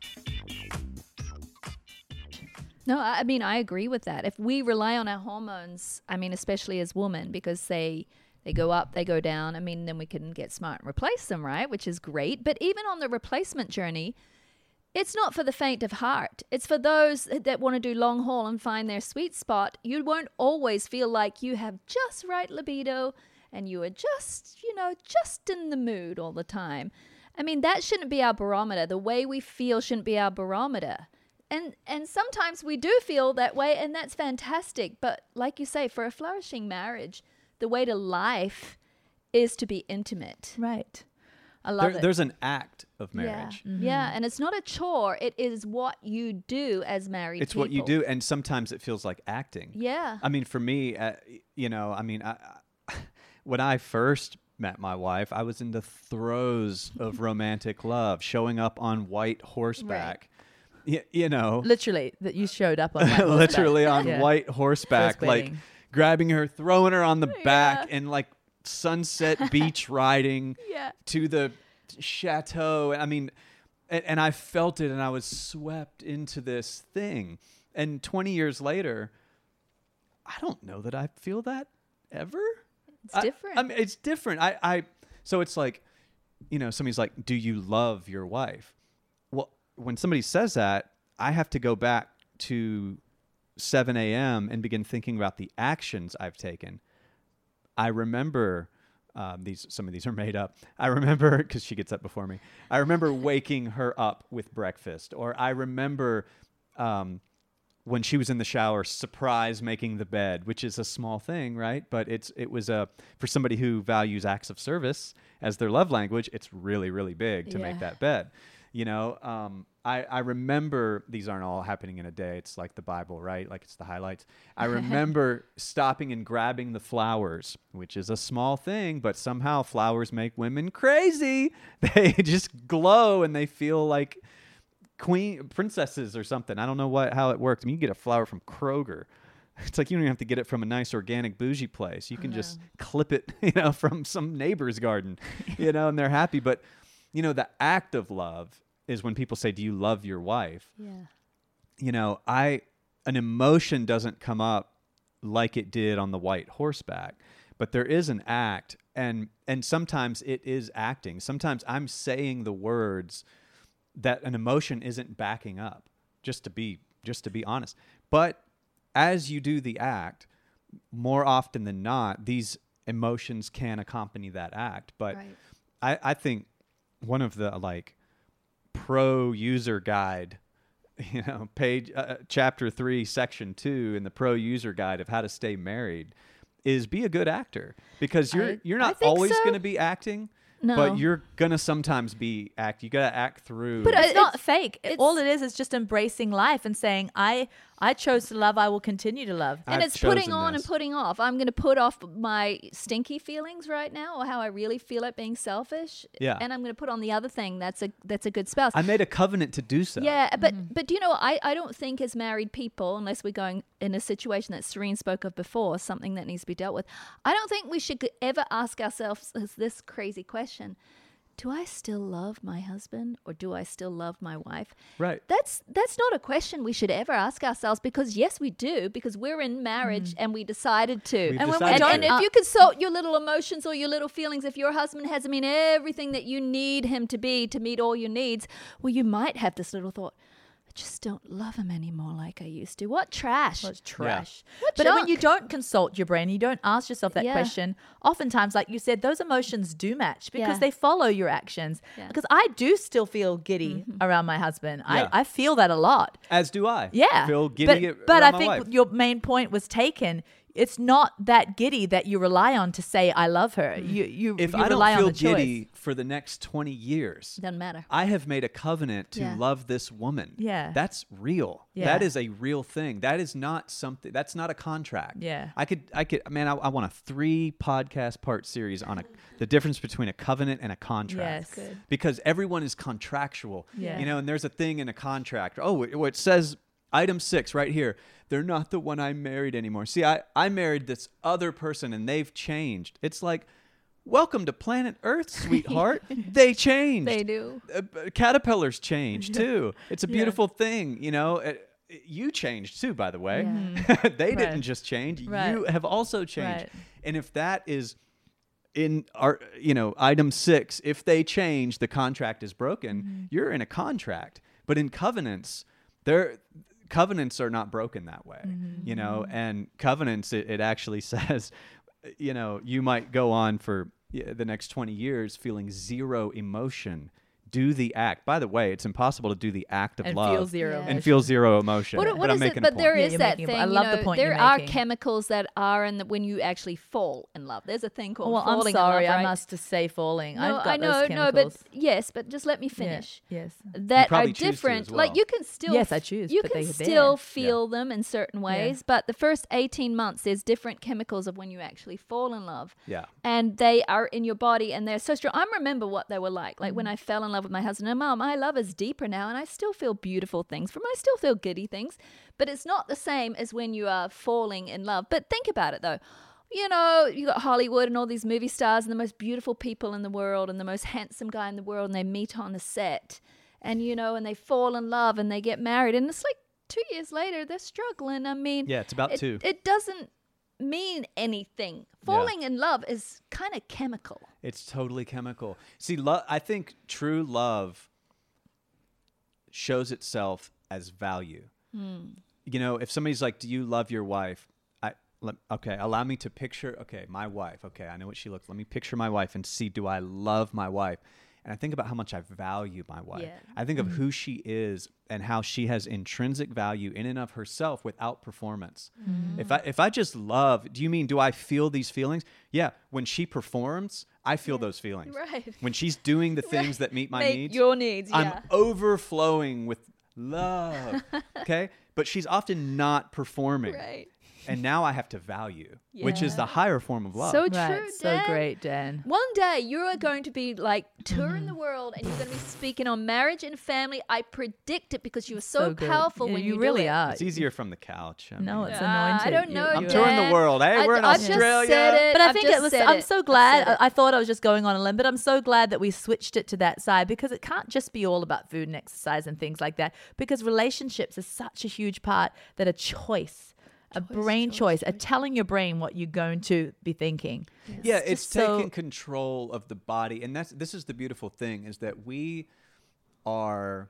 No, I I mean, I agree with that. If we rely on our hormones, I mean, especially as women, because they they go up, they go down, I mean, then we can get smart and replace them, right? Which is great. But even on the replacement journey, it's not for the faint of heart. It's for those that want to do long haul and find their sweet spot. You won't always feel like you have just right libido and you are just, you know, just in the mood all the time. I mean, that shouldn't be our barometer. The way we feel shouldn't be our barometer. And and sometimes we do feel that way, and that's fantastic. But like you say, for a flourishing marriage, the way to life is to be intimate. Right. I love There, it. there's an act of Yeah. marriage. Yeah, and it's not a chore. It is what you do as married It's people. what you do, and sometimes it feels like acting. Yeah. I mean, for me, uh, you know, I mean, I, I, when I first met my wife, I was in the throes of romantic love, showing up on white horseback. Y- you know, Literally, that you showed up on white horseback. literally on Yeah. white horseback, First like wedding. grabbing her, throwing her on the back, and like sunset beach riding Yeah. to the chateau. I mean, and, and I felt it, and I was swept into this thing. And twenty years later, I don't know that I feel that ever. It's I- different. I mean, it's different. I, I, so it's like, you know, somebody's like, "Do you love your wife?" Well, when somebody says that, I have to go back to seven a.m. and begin thinking about the actions I've taken. I remember um, these. Some of these are made up. I remember because she gets up before me. I remember waking her up with breakfast, or I remember um, when she was in the shower, surprise making the bed, which is a small thing, right? But it's it was a for somebody who values acts of service as their love language. It's really really big to make Yeah. that bed. You know, um, I, I remember, these aren't all happening in a day. It's like the Bible, right? Like it's the highlights. I remember stopping and grabbing the flowers, which is a small thing, but somehow flowers make women crazy. They just glow and they feel like queen princesses or something. I don't know what how it works. I mean, you get a flower from Kroger. It's like you don't even have to get it from a nice organic bougie place. You can just clip it, you know, from some neighbor's garden, you know, and they're happy. But you know, the act of love is when people say, "Do you love your wife?" Yeah. You know, I an emotion doesn't come up like it did on the white horseback, but there is an act, and and sometimes it is acting. Sometimes I'm saying the words that an emotion isn't backing up, just to be just to be honest. But as you do the act, more often than not, these emotions can accompany that act. But Right. I, I think one of the like pro user guide, you know, page uh, chapter three, section two in the pro user guide of how to stay married is be a good actor, because you're I- you're I not think always so. going to be acting, No. but you're gonna sometimes be act. You gotta act through. But It's It's- not fake. it's- All it is is just embracing life and saying, I I chose to love, I will continue to love. And I've it's putting chosen on this. and putting off. I'm going to put off my stinky feelings right now, or how I really feel at being selfish. Yeah. And I'm going to put on the other thing. That's a that's a good spouse. I made a covenant to do so. Yeah, but Mm-hmm. but do you know, I, I don't think as married people, unless we're going in a situation that Serene spoke of before, something that needs to be dealt with, I don't think we should ever ask ourselves this crazy question: do I still love my husband, or do I still love my wife? Right. That's that's not a question we should ever ask ourselves, because yes, we do, because we're in marriage and we decided to. We've And when we decided don't- And, to. and if you consult your little emotions or your little feelings, if your husband hasn't been everything that you need him to be to meet all your needs, well, you might have this little thought, I just don't love him anymore like I used to. What trash. Well, it's trash. What But when you junk. don't consult your brain, you don't ask yourself that Yeah. question, oftentimes, like you said, those emotions do match because Yeah. they follow your actions. Yeah. Because I do still feel giddy around my husband. Yeah. I, I feel that a lot. As do I. Yeah. Feel giddy but, but I around my think wife. your main point was taken. it's not that giddy that you rely on to say I love her. You you, If you I rely don't feel on the choice. giddy for the next twenty years, Doesn't matter. I have made a covenant to Yeah. love this woman. Yeah. That's real. Yeah. That is a real thing. That is not something, that's not a contract. Yeah. I could, I could, man, I, I want a three podcast part series on a, the difference between a covenant and a contract. Yes. Good. Because everyone is contractual. Yeah. You know, and there's a thing in a contract. Oh, it, it says item six right here. They're not the one I married anymore. See, I, I married this other person and they've changed. It's like, welcome to planet Earth, sweetheart. They changed. They do. Uh, uh, caterpillars change too. It's a beautiful thing, you know. Uh, you changed too, by the way. They didn't just change. Right. You have also changed. Right. And if that is in our, you know, item six, if they change, the contract is broken. Mm-hmm. You're in a contract. But in covenants, there covenants are not broken that way, Mm-hmm. you know. And covenants, it, it actually says, you know, you might go on for yeah, the next twenty years feeling zero emotion. Do the act. By the way, it's impossible to do the act of And love feel zero Yeah. and emotion. feel zero emotion. What, but what I'm is making it? a But point. there Yeah, is you're that making a thing. point. I you love the know, point there you're are making. chemicals that are in the, when you actually fall in love. There's a thing called Well, I'm falling sorry. in love, I right? must just say falling. No, I've got I know, those no, chemicals. but yes, but just let me Yeah. finish. Yes. That are probably choose to different. as Like well. you can still, Yes, I choose, You but can they're there. still feel them in certain ways, Yeah. but the first eighteen months, there's different chemicals of when you actually fall in love. Yeah. And they are in your body, and they're so strong. I remember what they were like. Like Mm-hmm. when I fell in love with my husband, and Mom, my love is deeper now, and I still feel beautiful things from. I still feel giddy things, but it's not the same as when you are falling in love. But think about it though. You know, you got Hollywood and all these movie stars and the most beautiful people in the world and the most handsome guy in the world, and they meet on the set, and you know, and they fall in love and they get married, and it's like two years later they're struggling. I mean, Yeah, it's about it, two. It doesn't mean anything. Falling in love is kind of chemical. It's totally chemical. See, lo- I think true love shows itself as value. You know, if somebody's like, "Do you love your wife?" I let, okay, allow me to picture. Okay, my wife. Okay, I know what she looks. Let me picture my wife and see. Do I love my wife? And I think about how much I value my wife. Yeah. I think of who she is and how she has intrinsic value in and of herself without performance. If I if I just love, do you mean do I feel these feelings? Yeah, when she performs, I feel those feelings. Right. When she's doing the things that meet my Make needs, your needs, I'm yeah. overflowing with love. Okay? But she's often not performing. Right. And now I have to value, which is Yeah. the higher form of love. So Right. true, So Dan. great, Dan. One day you are going to be like touring the world, and you're going to be speaking on marriage and family. I predict it because you are so, So good. powerful Yeah, when you you, really do it. are. It's easier from the couch. I No, mean, it's Ah, anointed. I don't You- know. I'm you- touring the Dan. world. Hey, I, we're in I've just Australia. said it. But I I've think just it, listen, said I'm it. so I've glad. said it. I, I thought I was just going on a limb, but I'm so glad that we switched it to that side because it can't just be all about food and exercise and things like that. Because relationships is such a huge part that a choice, a brain choice, a telling your brain what you're going to be thinking. Yeah, it's just so- taking control of the body, and that's this is the beautiful thing is that we are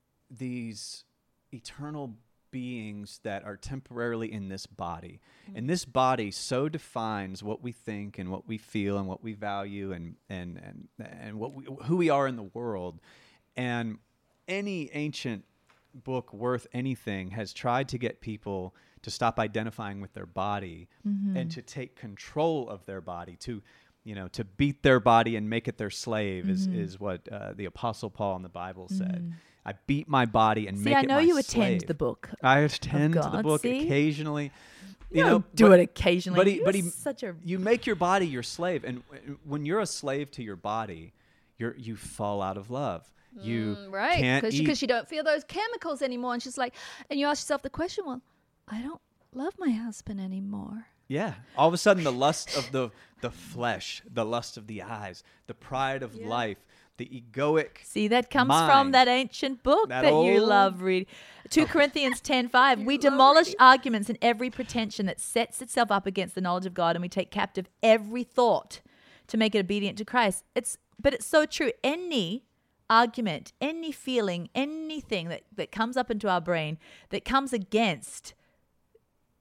these eternal beings that are temporarily in this body, and this body so defines what we think and what we feel and what we value and and and and what we, who we are in the world, and any ancient book worth anything has tried to get people to stop identifying with their body and to take control of their body, to you know to beat their body and make it their slave is is what uh, the Apostle Paul in the Bible said. I beat my body and See, make I it know my you slave. attend the book. I attend to the God, book see? occasionally. You You know, don't do but- it occasionally. But he, You're but he, such a you make your body your slave, and w- when you're a slave to your body, you're you fall out of love. You Mm, right, can't because eat. because you don't feel those chemicals anymore, and she's like, and you ask yourself the question, well, I don't love my husband anymore. Yeah. All of a sudden, the lust of the the flesh, the lust of the eyes, the pride of life, the egoic. See, that comes from mind. that ancient book That that, you old- love reading. Second Corinthians ten five. We demolish arguments and every pretension that sets itself up against the knowledge of God, and we take captive every thought to make it obedient to Christ. It's but it's so true. Any argument, any feeling, anything that, that comes up into our brain that comes against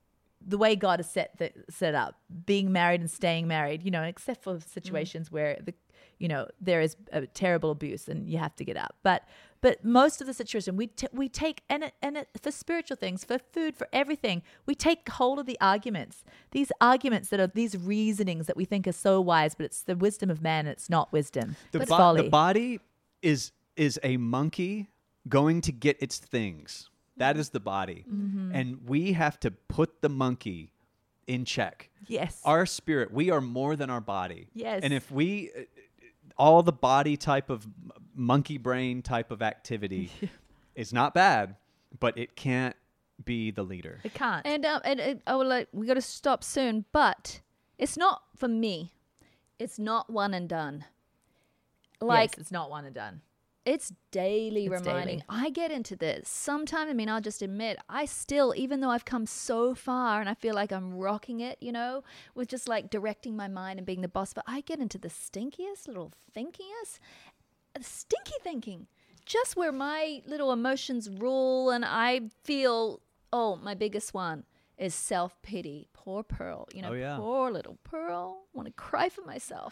the way God has set the, set up, being married and staying married, you know, except for situations mm. where the, you know, there is a terrible abuse and you have to get up. But but most of the situation we t- we take and it, and it, for spiritual things, for food, for everything, we take hold of the arguments. These arguments that are these reasonings that we think are so wise, but it's the wisdom of man. And it's not wisdom. The, it's bo- folly. the body is is a monkey going to get its things. That is the body. Mm-hmm. And we have to put the monkey in check. Yes. Our spirit, we are more than our body. Yes. And if we, all the body type of monkey brain type of activity is not bad, but it can't be the leader. It can't. And, um, and, and I will like, we got to stop soon, but it's not for me. It's not one and done. Like, yes, it's not one and done. It's daily It's reminding. daily. I get into this. Sometimes, I mean, I'll just admit, I still, even though I've come so far and I feel like I'm rocking it, you know, with just like directing my mind and being the boss, but I get into the stinkiest little thinkiest, stinky thinking, just where my little emotions rule and I feel, oh, my biggest one is self-pity. Poor Pearl, you know, Oh, yeah. poor little Pearl. Want to cry for myself.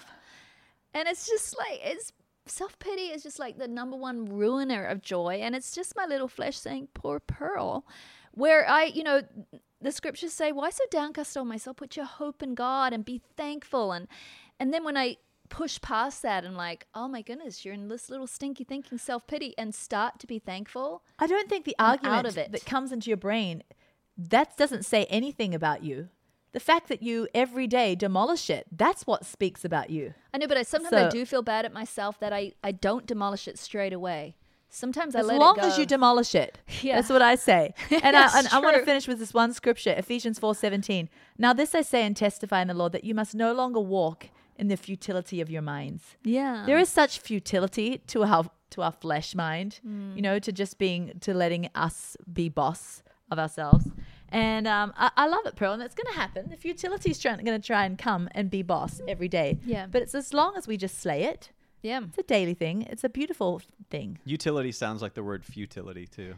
And it's just like, it's, self-pity is just like the number one ruiner of joy. And it's just my little flesh saying, poor Pearl, where I, you know, the scriptures say, why so downcast, O my soul? Put your hope in God and be thankful. And, and then when I push past that and like, oh my goodness, you're in this little stinky thinking self-pity and start to be thankful. I don't think the I'm argument out of it. that comes into your brain, that doesn't say anything about you. The fact that you every day demolish it, that's what speaks about you. I know, but I, sometimes I So- do feel bad at myself that I, I don't demolish it straight away. Sometimes I As let long it go. as you demolish it. Yeah. That's what I say. And I, That's and I want to true. finish with this one scripture, Ephesians four seventeen. Now this I say and testify in the Lord, that you must no longer walk in the futility of your minds. Yeah. There is such futility to our to our flesh mind, Mm. you know, to just being, to letting us be boss of ourselves. And um, I, I love it, Pearl, and it's going to happen. The futility is going to try and come and be boss every day. Yeah. But it's as long as we just slay it. Yeah. It's a daily thing. It's a beautiful thing. Utility sounds like the word futility too.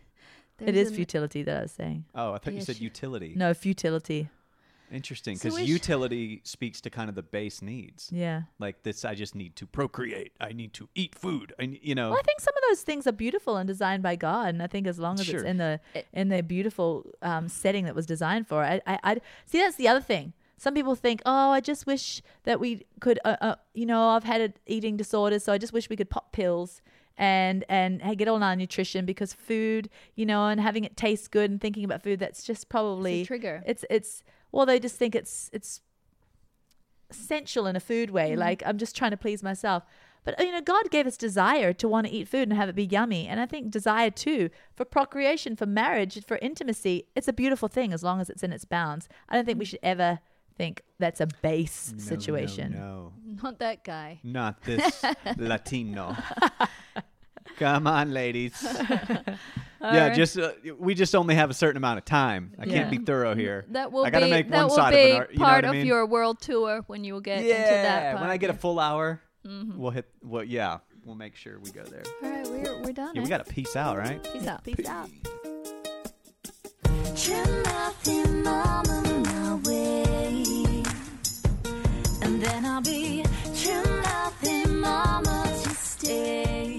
it There's is an- futility that I was saying. Oh, I thought you Yes. said utility. No, futility. Interesting, So because we sh- utility speaks to kind of the base needs. Yeah. Like this, I just need to procreate. I need to eat food. I, ne- you know, Well, I think some of those things are beautiful and designed by God, and I think as long as Sure. it's in the in the beautiful um, setting that was designed for it, I, I, I see that's the other thing. Some people think, oh, I just wish that we could, uh, uh, you know, I've had an eating disorders, so I just wish we could pop pills and and hey, get all our nutrition, because food, you know, and having it taste good and thinking about food, that's just probably It's a trigger. It's it's well, they just think it's it's essential in a food way. Mm-hmm. Like, I'm just trying to please myself. But, you know, God gave us desire to want to eat food and have it be yummy. And I think desire, too, for procreation, for marriage, for intimacy, it's a beautiful thing as long as it's in its bounds. I don't think we should ever think that's a base No, situation. No, no. Not that guy. Not this Latino. Come on, ladies. yeah, right. just uh, we just only have a certain amount of time. I can't Yeah. be thorough here. That will I gotta be make that one will side be of an art. You know part what I of mean? your world tour when you will get yeah, into that part. when I get a yeah. full hour, Mhm. we'll hit. Well, yeah, we'll make sure we go there. All right, we're we're done. Yeah, we eh? got to peace out, right? Peace out. Peace out. And then I'll be true nothing, mama, to stay.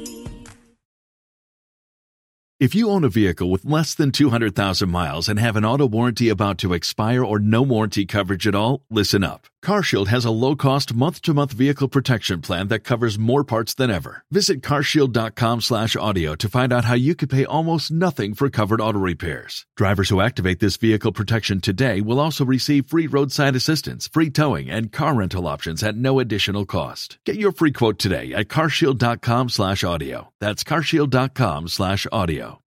If you own a vehicle with less than two hundred thousand miles and have an auto warranty about to expire or no warranty coverage at all, listen up. CarShield has a low-cost month-to-month vehicle protection plan that covers more parts than ever. Visit carshield.com slash audio to find out how you could pay almost nothing for covered auto repairs. Drivers who activate this vehicle protection today will also receive free roadside assistance, free towing, and car rental options at no additional cost. Get your free quote today at carshield.com slash audio. That's carshield.com slash audio.